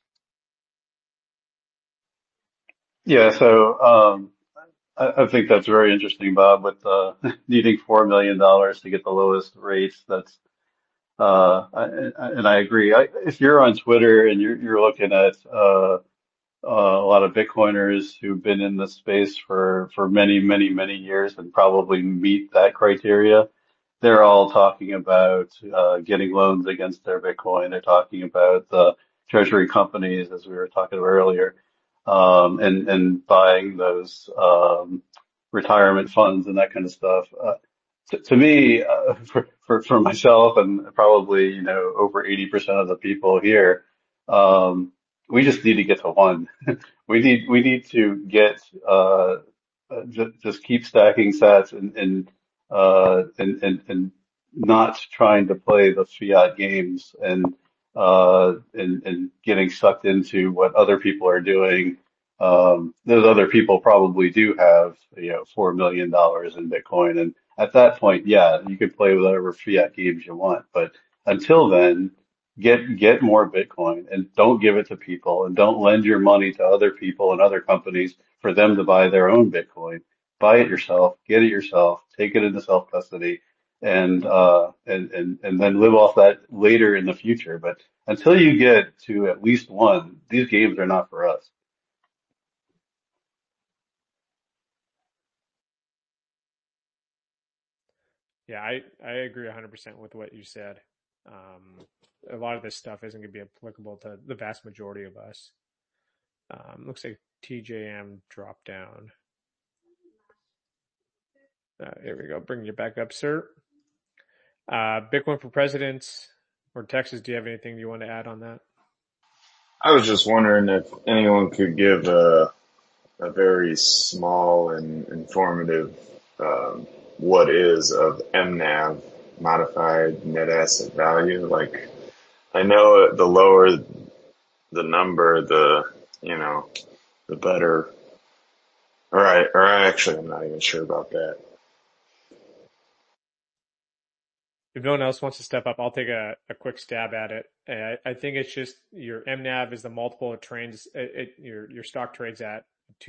Yeah, so I think that's very interesting, Bob, with needing $4 million to get the lowest rates. That's and I agree. If you're on Twitter and you're looking at a lot of Bitcoiners who've been in this space for many, many, many years and probably meet that criteria, they're all talking about getting loans against their Bitcoin. They're talking about the treasury companies, as we were talking about earlier, and buying those retirement funds and that kind of stuff. To me, for myself and probably, over 80% of the people here, we just need to get to one. We need to get, just keep stacking sats and not trying to play the fiat games and getting sucked into what other people are doing, Those other people probably do have, $4 million in Bitcoin. And at that point, yeah, you can play whatever fiat games you want. But until then, get more Bitcoin and don't give it to people and don't lend your money to other people and other companies for them to buy their own Bitcoin. Buy it yourself, get it yourself, take it into self custody and then live off that later in the future. But until you get to at least one, these games are not for us. Yeah, I agree 100% with what you said. A lot of this stuff isn't going to be applicable to the vast majority of us. Looks like TJM dropped down. Here we go. Bringing you back up, sir. Bitcoin for presidents or Texas. Do you have anything you want to add on that? I was just wondering if anyone could give a very small and informative what is of MNAV, modified net asset value. Like, I know the lower the number, the better. Or actually, I'm not even sure about that. If no one else wants to step up, I'll take a quick stab at it. I think it's just your MNAV is the multiple it trades your stock trades at to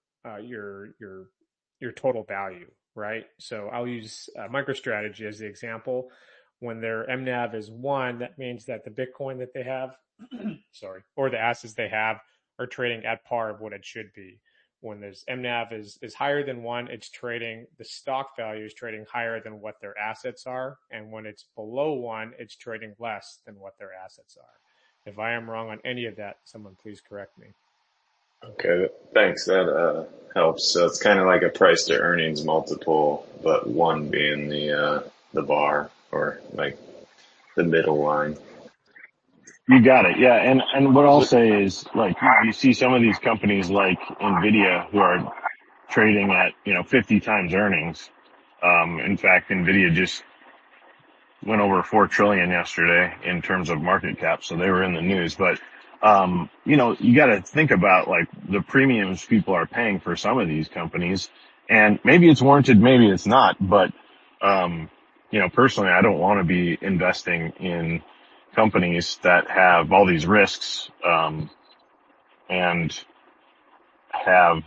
your total value, right? So I'll use MicroStrategy as the example. When their MNAV is 1, that means that the Bitcoin that they have, or the assets they have are trading at par of what it should be. When there's MNAV is higher than 1, it's trading, the stock value is trading higher than what their assets are. And when it's below 1, it's trading less than what their assets are. If I am wrong on any of that, someone please correct me. Okay, thanks. That helps. So it's kind of like a price to earnings multiple, but 1 being the bar, or like the middle line. You got it. Yeah. And what I'll say is, like, you see some of these companies like Nvidia who are trading at, 50 times earnings. In fact, Nvidia just went over 4 trillion yesterday in terms of market cap. So they were in the news, but, you got to think about like the premiums people are paying for some of these companies, and maybe it's warranted, maybe it's not, but, personally, I don't want to be investing in companies that have all these risks, and have,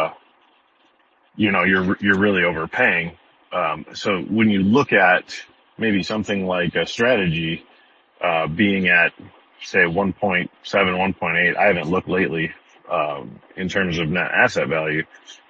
you're really overpaying. So when you look at maybe something like a strategy, being at say 1.7, 1.8, I haven't looked lately, in terms of net asset value.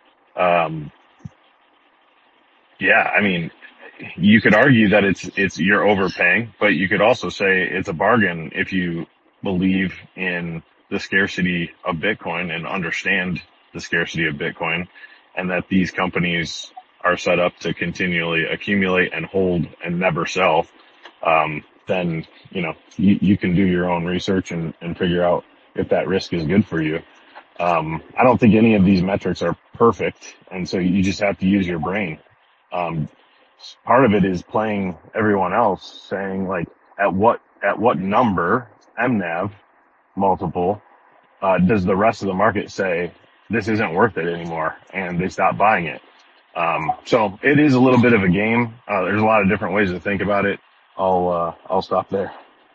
Yeah, I mean, you could argue that you're overpaying, but you could also say it's a bargain if you believe in the scarcity of Bitcoin and understand the scarcity of Bitcoin, and that these companies are set up to continually accumulate and hold and never sell. Then, you can do your own research and figure out if that risk is good for you. I don't think any of these metrics are perfect, and so you just have to use your brain. Part of it is playing everyone else, saying like, at what number, MNAV multiple, does the rest of the market say this isn't worth it anymore, and they stop buying it? So it is a little bit of a game. There's a lot of different ways to think about it. I'll stop there.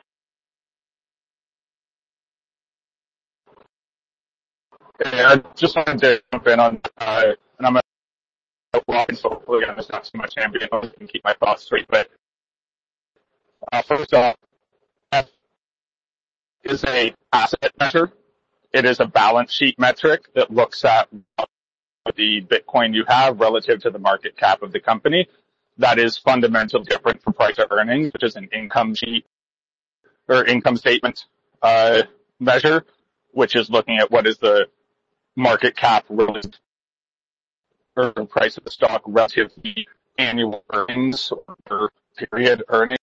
Yeah, I just wanted to jump in on, and I'm walking, so hopefully I'm just not too much ambient. I can keep my thoughts straight. But first off, F is a asset measure. It is a balance sheet metric that looks at the Bitcoin you have relative to the market cap of the company. That is fundamentally different from price to earnings, which is an income sheet or income statement measure, which is looking at what is the market cap relative or the price of the stock relative to the annual earnings or period earnings.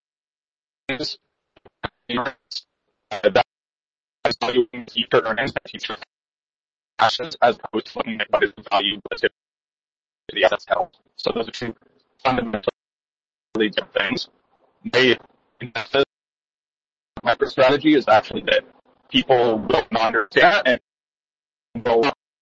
That is valuing future earnings and future cash as opposed to looking at what is the value relative to the assets held. So those are two fundamentally different things. MicroStrategy is actually that people will not understand and will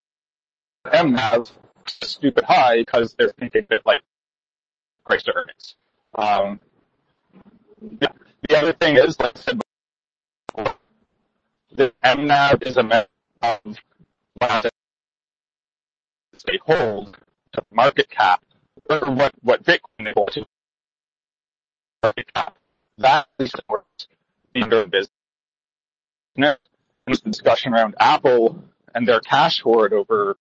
MNAV is stupid high because they're thinking that like price to earnings. Um, the other thing is, like I said before, the MNAV is a measure of what they hold to market cap, or what Bitcoin they hold to market cap. That is supports the under business. Now, there's the discussion around Apple and their cash hoard over.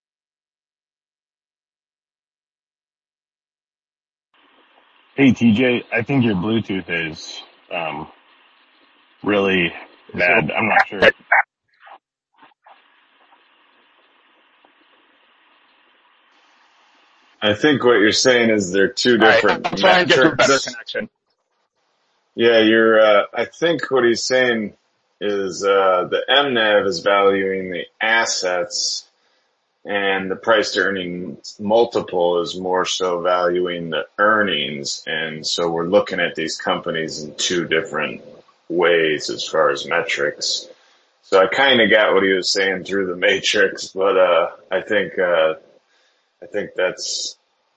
Hey TJ, I think your Bluetooth is really bad. I'm not sure. I think what you're saying is they're two All right, different I'll try and get to a better metrics. connection. Yeah, I think what he's saying is, the MNAV is valuing the assets and the price to earnings multiple is more so valuing the earnings. And so we're looking at these companies in two different ways as far as metrics. So I kind of got what he was saying through the matrix, but, I think that's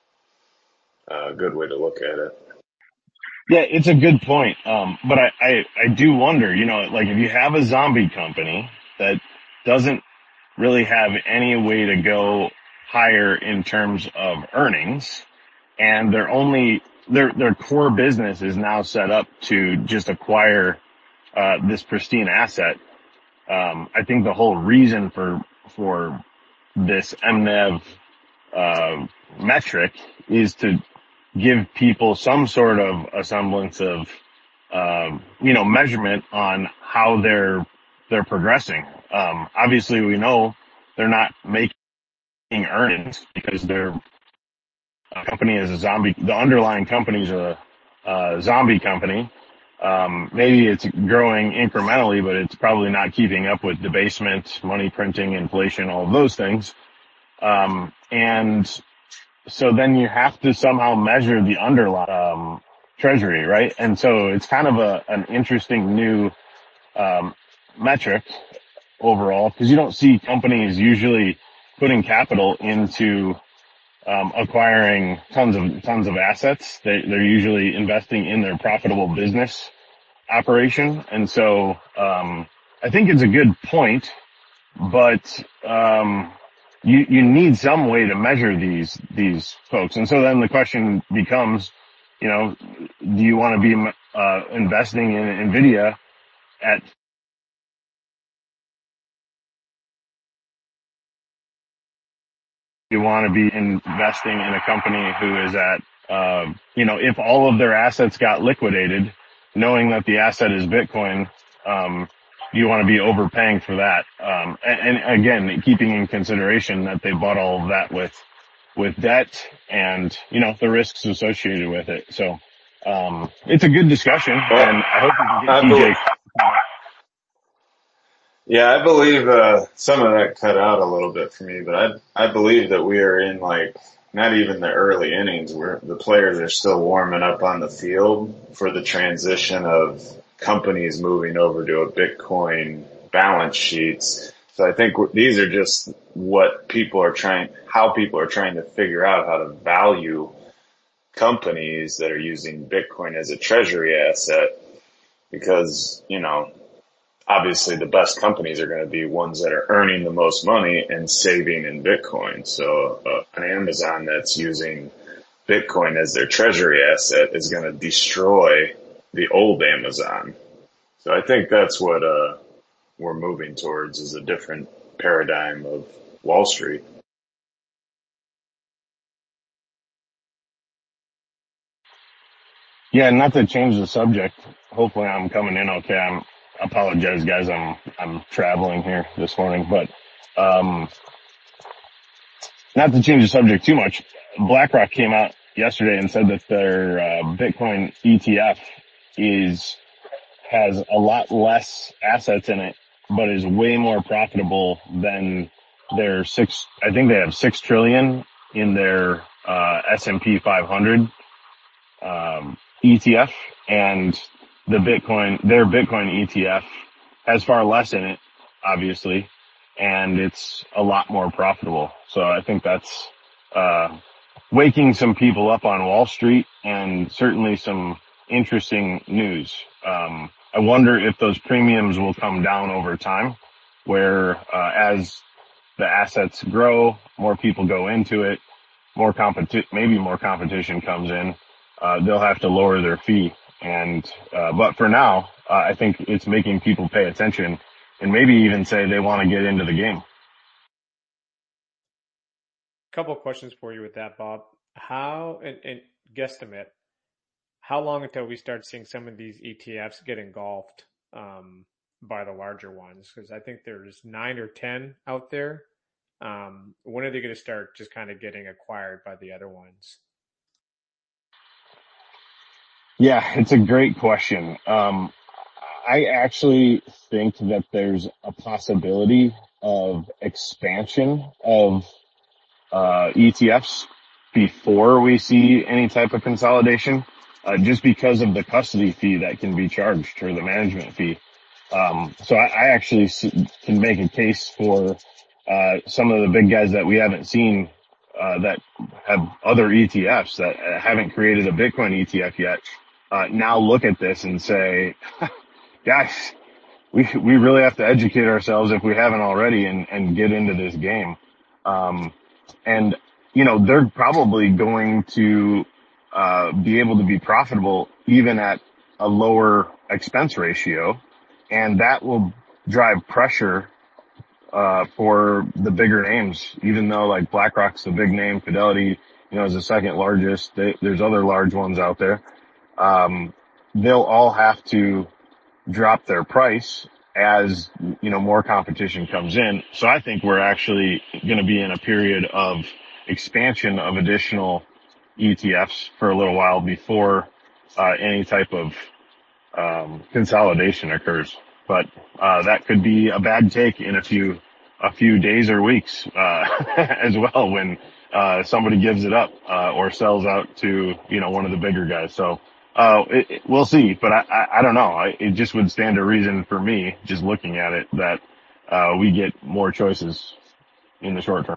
a good way to look at it. Yeah, it's a good point. But I do wonder, like if you have a zombie company that doesn't really have any way to go higher in terms of earnings, and their core business is now set up to just acquire this pristine asset. I think the whole reason for this MNAV metric is to give people some sort of a semblance of measurement on how they're progressing. Obviously we know they're not making earnings because their company is a zombie. The underlying company is a zombie company. Maybe it's growing incrementally, but it's probably not keeping up with debasement, money printing, inflation, all of those things. And so then you have to somehow measure the underlying treasury, right? And so it's kind of an interesting new metric overall, because you don't see companies usually putting capital into acquiring tons of assets. They're usually investing in their profitable business operation. And so I think it's a good point, but you need some way to measure these folks. And so then the question becomes, do you want to be investing in Nvidia at you want to be investing in a company who is at, if all of their assets got liquidated, knowing that the asset is Bitcoin, do you want to be overpaying for that? And again, keeping in consideration that they bought all of that with debt and, the risks associated with it. So, it's a good discussion, Well, and I hope we I can get believe, TJ. yeah, I believe, some of that cut out a little bit for me, but I believe that we are in like, not even the early innings where the players are still warming up on the field for the transition of companies moving over to a Bitcoin balance sheets. So I think these are just how people are trying to figure out how to value companies that are using Bitcoin as a treasury asset because, obviously the best companies are going to be ones that are earning the most money and saving in Bitcoin. So an Amazon that's using Bitcoin as their treasury asset is going to destroy the old Amazon. So I think that's what we're moving towards is a different paradigm of Wall Street. Yeah, not to change the subject. Hopefully I'm coming in okay. I apologize guys. I'm traveling here this morning, but, not to change the subject too much. BlackRock came out yesterday and said that their, Bitcoin ETF has a lot less assets in it, but is way more profitable than I think they have 6 trillion in their, S&P 500, ETF, and their Bitcoin ETF has far less in it, obviously, and it's a lot more profitable. So I think that's, waking some people up on Wall Street and certainly some interesting news. I wonder if those premiums will come down over time where, as the assets grow, more people go into it, maybe more competition comes in, they'll have to lower their fee. And, but for now, I think it's making people pay attention and maybe even say they want to get into the game. Couple of questions for you with that, Bob. How, and guesstimate, how long until we start seeing some of these ETFs get engulfed by the larger ones? Because I think there's 9 or 10 out there. When are they going to start just kind of getting acquired by the other ones? Yeah, it's a great question. I actually think that there's a possibility of expansion of ETFs before we see any type of consolidation, just because of the custody fee that can be charged or the management fee. So I actually can make a case for some of the big guys that we haven't seen that have other ETFs that haven't created a Bitcoin ETF yet. Now look at this and say, guys, we really have to educate ourselves if we haven't already and get into this game. And, you know, they're probably going to, be able to be profitable even at a lower expense ratio. And that will drive pressure, for the bigger names, even though like BlackRock's the big name, Fidelity, you know, is the second largest. There's other large ones out there. They'll all have to drop their price as, you know, more competition comes in. So I think we're actually going to be in a period of expansion of additional ETFs for a little while before any type of consolidation occurs. But that could be a bad take in a few days or weeks as well when somebody gives it up or sells out to, you know, one of the bigger guys. So we'll see, but I don't know. It just would stand to reason for me, just looking at it, that we get more choices in the short term.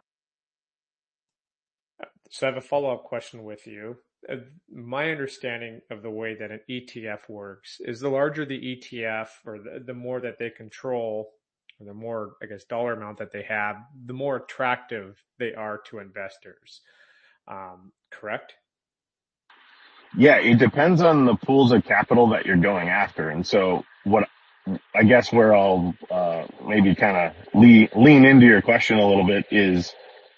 So I have a follow-up question with you. My understanding of the way that an ETF works is the larger the ETF or the more that they control, or the more, I guess, dollar amount that they have, the more attractive they are to investors. Correct? Yeah, it depends on the pools of capital that you're going after. And so what I guess where I'll maybe kind of lean into your question a little bit is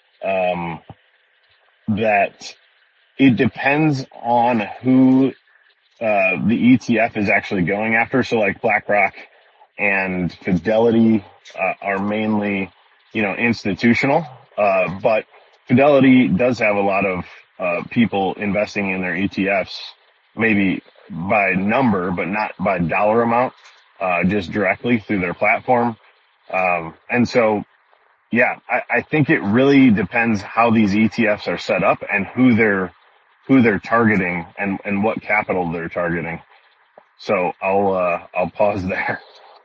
that it depends on who the ETF is actually going after. So like BlackRock and Fidelity are mainly, you know, institutional, but Fidelity does have a lot of people investing in their ETFs, maybe by number, but not by dollar amount, just directly through their platform. And so, yeah, I think it really depends how these ETFs are set up and who they're targeting and what capital they're targeting. So I'll pause there.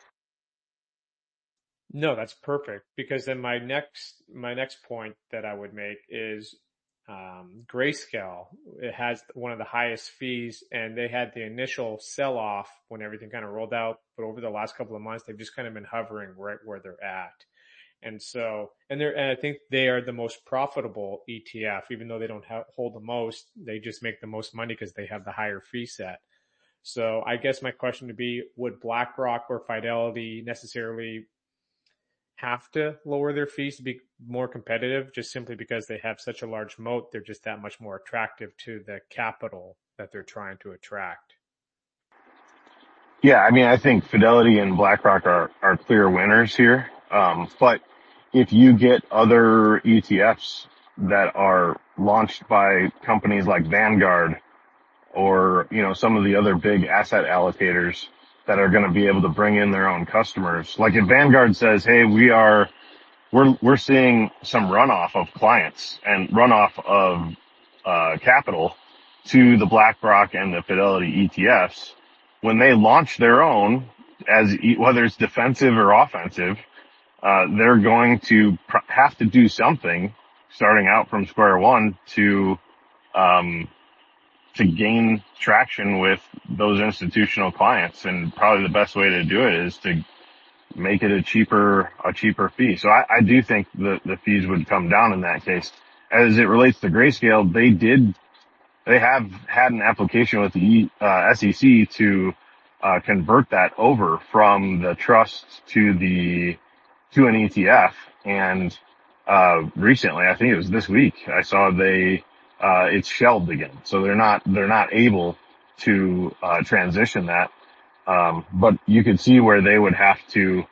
No, that's perfect, because then my next point that I would make is Grayscale. It has one of the highest fees, and they had the initial sell-off when everything kind of rolled out, but over the last couple of months, they've just kind of been hovering right where they're at. And so, and I think they are the most profitable ETF, even though they don't hold the most, they just make the most money because they have the higher fee set. So I guess my question would be, would BlackRock or Fidelity necessarily have to lower their fees to be more competitive just simply because they have such a large moat? They're just that much more attractive to the capital that they're trying to attract. Yeah, I mean, I think Fidelity and BlackRock are clear winners here. But if you get other ETFs that are launched by companies like Vanguard or, you know, some of the other big asset allocators that are going to be able to bring in their own customers, like if Vanguard says, hey, we're seeing some runoff of clients and runoff of capital to the BlackRock and the Fidelity ETFs, when they launch their own, as whether it's defensive or offensive, they're going to have to do something starting out from square one um, to gain traction with those institutional clients. And probably the best way to do it is to make it a cheaper fee. So I do think the fees would come down in that case. As it relates to Grayscale, they have had an application with the SEC to convert that over from the trust to an ETF. And recently, I think it was this week, I saw it's shelved again. So they're not able to transition that. But you could see where they would have to,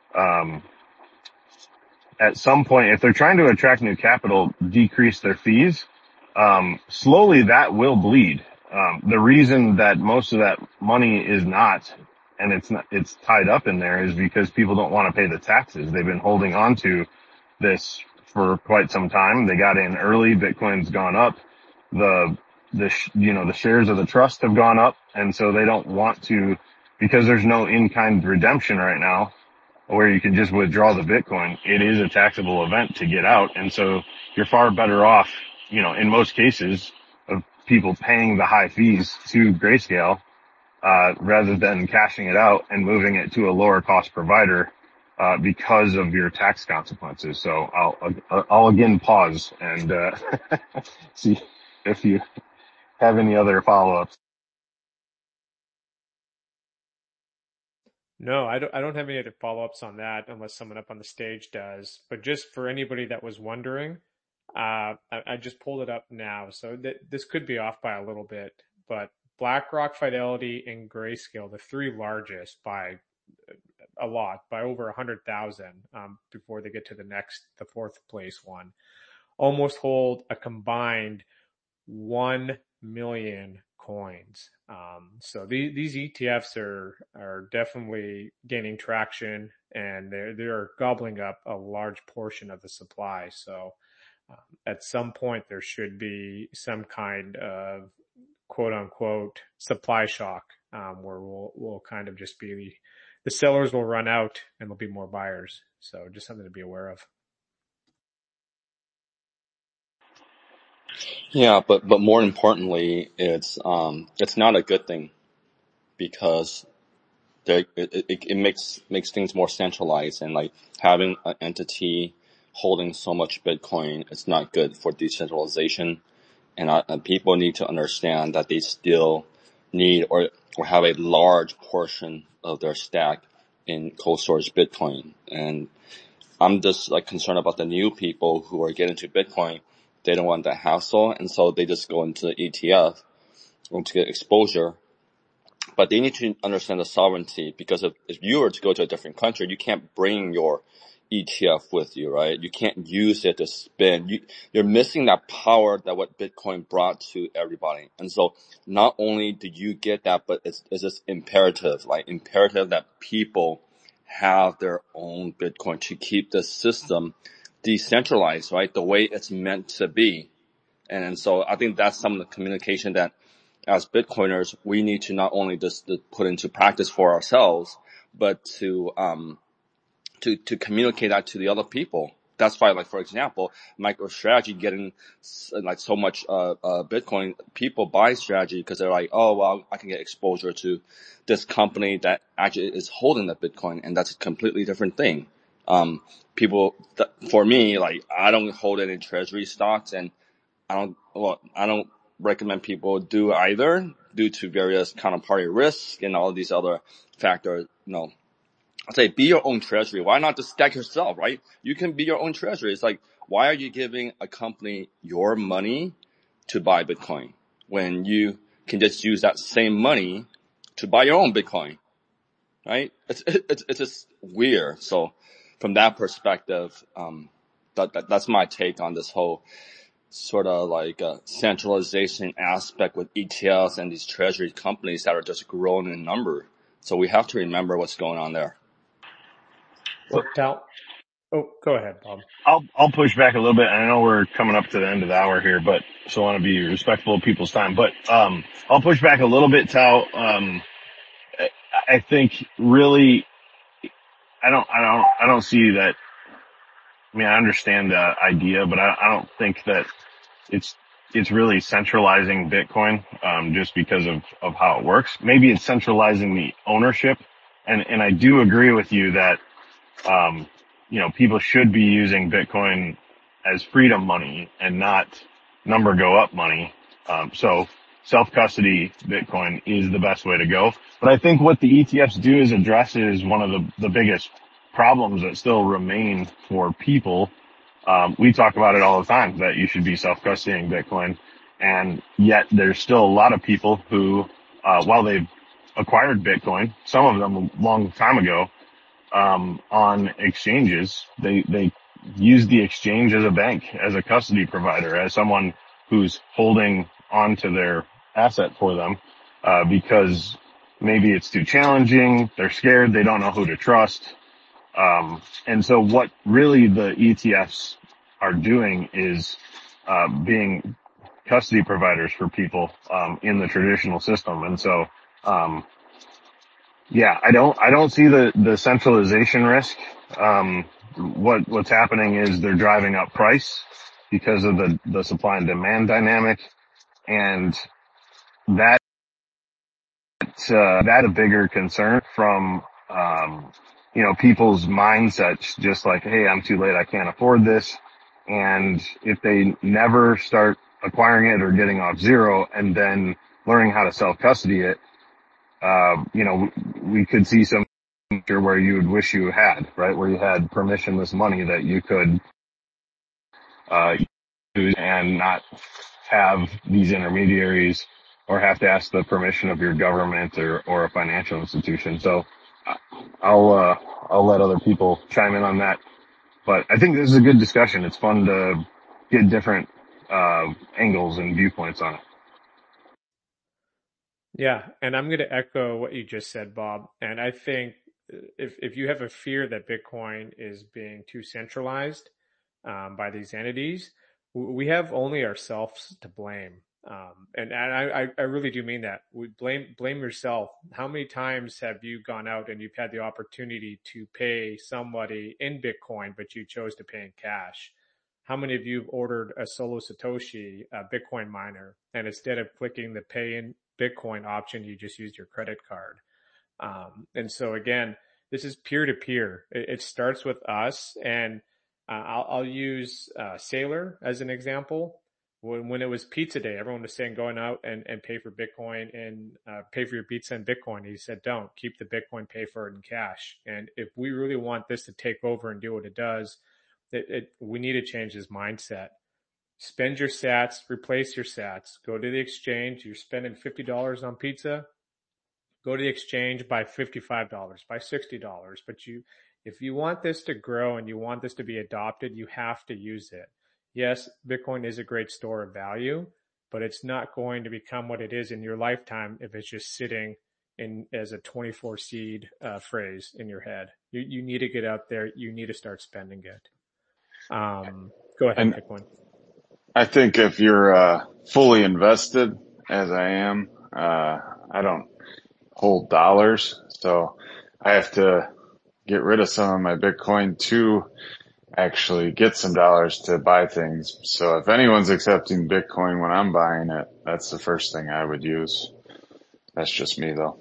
at some point, if they're trying to attract new capital, decrease their fees. Slowly that will bleed. The reason that most of that money is not, and it's tied up in there, is because people don't want to pay the taxes. They've been holding on to this for quite some time. They got in early. Bitcoin's gone up. The shares of the trust have gone up. And so they don't want to, because there's no in-kind redemption right now where you can just withdraw the Bitcoin. It is a taxable event to get out. And so you're far better off, in most cases, of people paying the high fees to Grayscale, rather than cashing it out and moving it to a lower cost provider, because of your tax consequences. So I'll again pause and, see if you have any other follow-ups. No, I don't have any other follow-ups on that unless someone up on the stage does. But just for anybody that was wondering, I just pulled it up now, so this could be off by a little bit. But BlackRock, Fidelity, and Grayscale, the three largest by a lot, by over 100,000, before they get to the fourth place one, almost hold a combined 1 million coins. So these ETFs are definitely gaining traction, and they're gobbling up a large portion of the supply. So at some point there should be some kind of quote unquote supply shock, where we'll kind of just be the sellers will run out and there'll be more buyers. So just something to be aware of. Yeah, but more importantly, it's not a good thing, because it makes things more centralized, and like having an entity holding so much Bitcoin, it's not good for decentralization. And people need to understand that they still need or have a large portion of their stack in cold storage Bitcoin. And I'm just like concerned about the new people who are getting into Bitcoin. They don't want that hassle, and so they just go into the ETF to get exposure. But they need to understand the sovereignty, because if you were to go to a different country, you can't bring your ETF with you, right? You can't use it to spend. You're missing that power that what Bitcoin brought to everybody. And so not only do you get that, but it's just imperative that people have their own Bitcoin to keep the system decentralized, right? The way it's meant to be. And so I think that's some of the communication that as Bitcoiners, we need to not only just put into practice for ourselves, but to communicate that to the other people. That's why, like, for example, MicroStrategy getting like so much Bitcoin, people buy Strategy because they're like, oh, well, I can get exposure to this company that actually is holding the Bitcoin, and that's a completely different thing. For me, like, I don't hold any treasury stocks, and I don't recommend people do either, due to various counterparty risk and all these other factors. No. I say be your own treasury. Why not just stack yourself, right? You can be your own treasury. It's like, why are you giving a company your money to buy Bitcoin when you can just use that same money to buy your own Bitcoin, right? It's just weird. So from that perspective, that's my take on this whole sort of like a centralization aspect with ETFs and these treasury companies that are just growing in number. So we have to remember what's going on there. So go ahead, Bob. I'll push back a little bit. I know we're coming up to the end of the hour here, but so I want to be respectful of people's time. But I'll push back a little bit, Tao. I think really, I don't see that mean, I understand the idea, but I don't think that it's really centralizing Bitcoin, just because of how it works. Maybe it's centralizing the ownership. And I do agree with you that, people should be using Bitcoin as freedom money and not number go up money. So self-custody Bitcoin is the best way to go. But I think what the ETFs do is addresses one of the biggest problems that still remain for people. We talk about it all the time that you should be self-custodying Bitcoin. And yet there's still a lot of people who, while they've acquired Bitcoin, some of them a long time ago, on exchanges, they use the exchange as a bank, as a custody provider, as someone who's holding on to their asset for them, because maybe it's too challenging, they're scared, they don't know who to trust. And so what really the ETFs are doing is, being custody providers for people, in the traditional system. And so, yeah, I don't see the centralization risk. What's happening is they're driving up price because of the supply and demand dynamic. And that, that a bigger concern from, people's mindsets, just like, hey, I'm too late, I can't afford this. And if they never start acquiring it or getting off zero and then learning how to self-custody it, we could see some future where you would wish you had, right? Where you had permissionless money that you could, use and not have these intermediaries or have to ask the permission of your government or a financial institution. So I'll let other people chime in on that. But I think this is a good discussion. It's fun to get different, angles and viewpoints on it. Yeah, and I'm going to echo what you just said, Bob. And I think if you have a fear that Bitcoin is being too centralized, by these entities, we have only ourselves to blame. And I really do mean that. We blame yourself. How many times have you gone out and you've had the opportunity to pay somebody in Bitcoin, but you chose to pay in cash? How many of you have ordered a solo Satoshi, a Bitcoin miner, and instead of clicking the pay in Bitcoin option, you just used your credit card? And so again, this is peer to peer. It starts with us, and I'll use Sailor as an example. When it was pizza day, everyone was saying going out and pay for Bitcoin and pay for your pizza in Bitcoin. He said, don't keep the Bitcoin, pay for it in cash. And if we really want this to take over and do what it does, we need to change his mindset. Spend your sats, replace your sats, go to the exchange. You're spending $50 on pizza. Go to the exchange, buy $55, buy $60. But if you want this to grow and you want this to be adopted, you have to use it. Yes, Bitcoin is a great store of value, but it's not going to become what it is in your lifetime if it's just sitting in as a 24 seed phrase in your head. You need to get out there. You need to start spending it. Go ahead, And Bitcoin. I think if you're fully invested, as I am, I don't hold dollars, so I have to get rid of some of my Bitcoin to actually get some dollars to buy things. So if anyone's accepting Bitcoin when I'm buying it, that's the first thing I would use. That's just me though.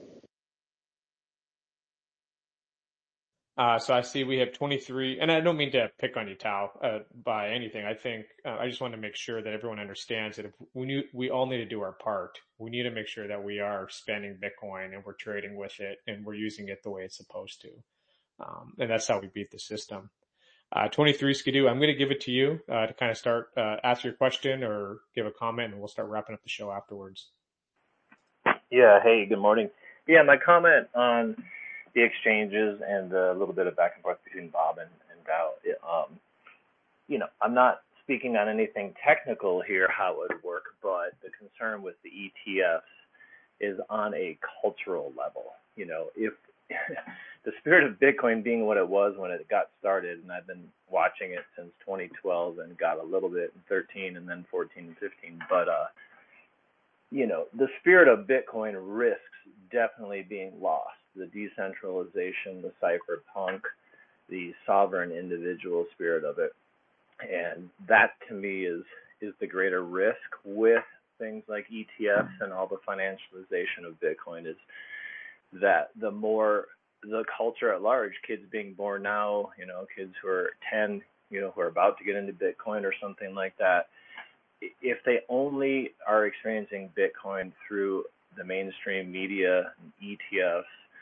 So I see we have 23, and I don't mean to pick on you, Tao, by anything. I think I just want to make sure that everyone understands that if we all need to do our part. We need to make sure that we are spending Bitcoin and we're trading with it and we're using it the way it's supposed to. And that's how we beat the system. 23 Skidoo, I'm going to give it to you to kind of start, ask your question or give a comment, and we'll start wrapping up the show afterwards. Yeah, hey, good morning. Yeah, my comment on the exchanges and a little bit of back and forth between Bob and Dow. I'm not speaking on anything technical here, how it would work, but the concern with the ETFs is on a cultural level. If the spirit of Bitcoin being what it was when it got started, and I've been watching it since 2012 and got a little bit in 13 and then 14 and 15, but the spirit of Bitcoin risks definitely being lost. The decentralization, the cypherpunk, the sovereign individual spirit of it. And that to me is the greater risk with things like ETFs and all the financialization of Bitcoin, is that the more the culture at large, kids being born now, kids who are 10, who are about to get into Bitcoin or something like that, if they only are experiencing Bitcoin through the mainstream media and ETFs,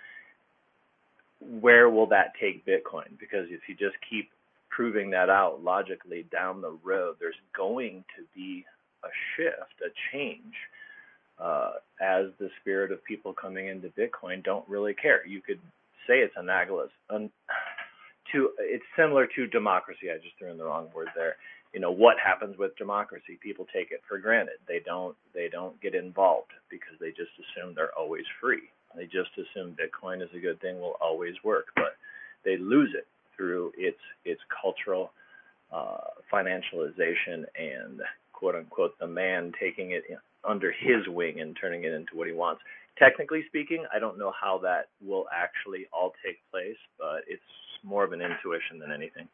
where will that take Bitcoin? Because if you just keep proving that out logically down the road, there's going to be a shift, a change, as the spirit of people coming into Bitcoin don't really care. You could say it's analogous it's similar to democracy. I just threw in the wrong word there. What happens with democracy? People take it for granted. They don't get involved because they just assume they're always free. They just assume Bitcoin is a good thing, will always work, but they lose it through its cultural financialization and quote unquote the man taking it under his wing and turning it into what he wants. Technically speaking, I don't know how that will actually all take place, but it's more of an intuition than anything.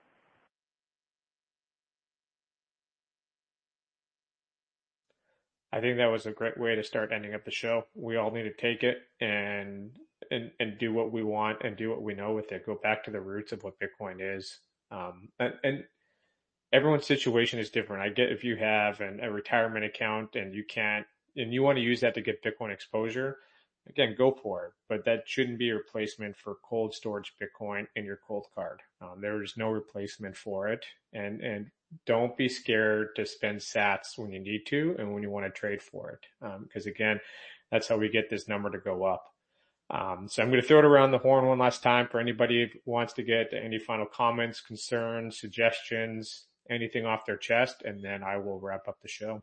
I think that was a great way to start ending up the show. We all need to take it and do what we want and do what we know with it. Go back to the roots of what Bitcoin is. And everyone's situation is different. I get if you have a retirement account and you want to use that to get Bitcoin exposure, again, go for it. But that shouldn't be a replacement for cold storage Bitcoin in your cold card. There is no replacement for it. And don't be scared to spend sats when you need to and when you want to trade for it. Because again, that's how we get this number to go up. So I'm going to throw it around the horn one last time for anybody who wants to get any final comments, concerns, suggestions, anything off their chest, and then I will wrap up the show.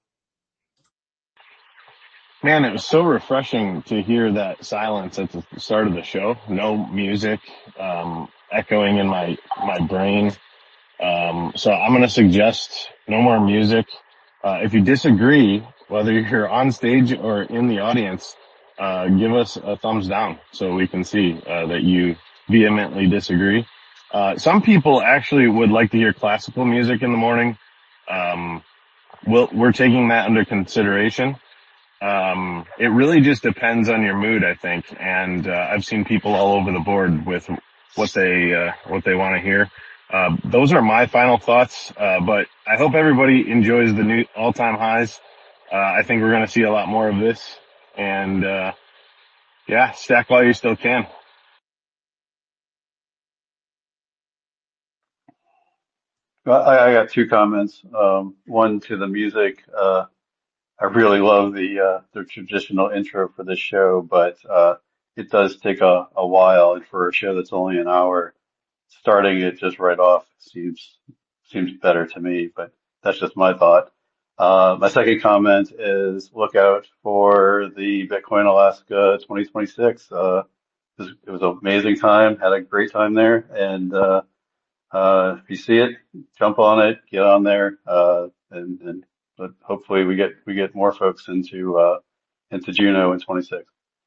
Man, it was so refreshing to hear that silence at the start of the show. No music, echoing in my brain. So I'm going to suggest no more music. If you disagree, whether you're on stage or in the audience, give us a thumbs down so we can see that you vehemently disagree. Some people actually would like to hear classical music in the morning. We're taking that under consideration. It really just depends on your mood, I think. And I've seen people all over the board with what they want to hear. Those are my final thoughts. But I hope everybody enjoys the new all-time highs. I think we're going to see a lot more of this. And, yeah, stack while you still can. Well, I got two comments. One to the music. I really love the traditional intro for this show, but it does take a while, and for a show that's only an hour, starting it just right off seems better to me. But that's just my thought. My second comment is look out for the Bitcoin Alaska 2026. It was an amazing time, had a great time there, and if you see it, jump on it, get on there, and but hopefully we get more folks into Juneau in 26.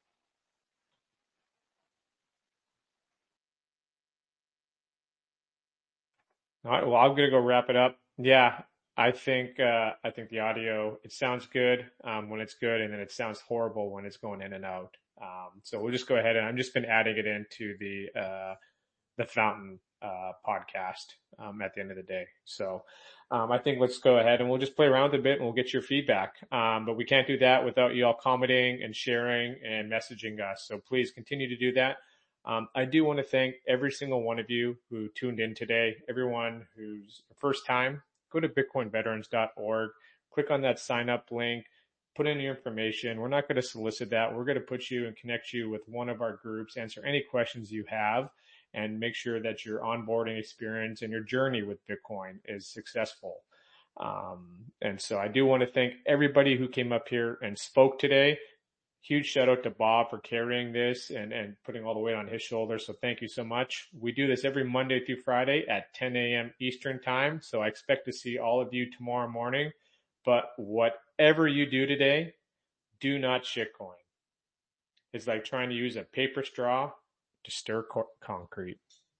All right, well, I'm going to go wrap it up. Yeah, I think the audio, it sounds good when it's good, and then it sounds horrible when it's going in and out. So we'll just go ahead, and I've just been adding it into the Fountain podcast at the end of the day. So I think let's go ahead and we'll just play around a bit and we'll get your feedback. But we can't do that without you all commenting and sharing and messaging us. So please continue to do that. I do want to thank every single one of you who tuned in today. Everyone who's first time, go to bitcoinveterans.org, click on that sign up link, put in your information. We're not going to solicit that. We're going to put you and connect you with one of our groups, answer any questions you have, and make sure that your onboarding experience and your journey with Bitcoin is successful. And so I do want to thank everybody who came up here and spoke today. Huge shout out to Bob for carrying this and putting all the weight on his shoulders. So thank you so much. We do this every Monday through Friday at 10 a.m. Eastern time. So I expect to see all of you tomorrow morning. But whatever you do today, do not shitcoin. It's like trying to use a paper straw to stir concrete.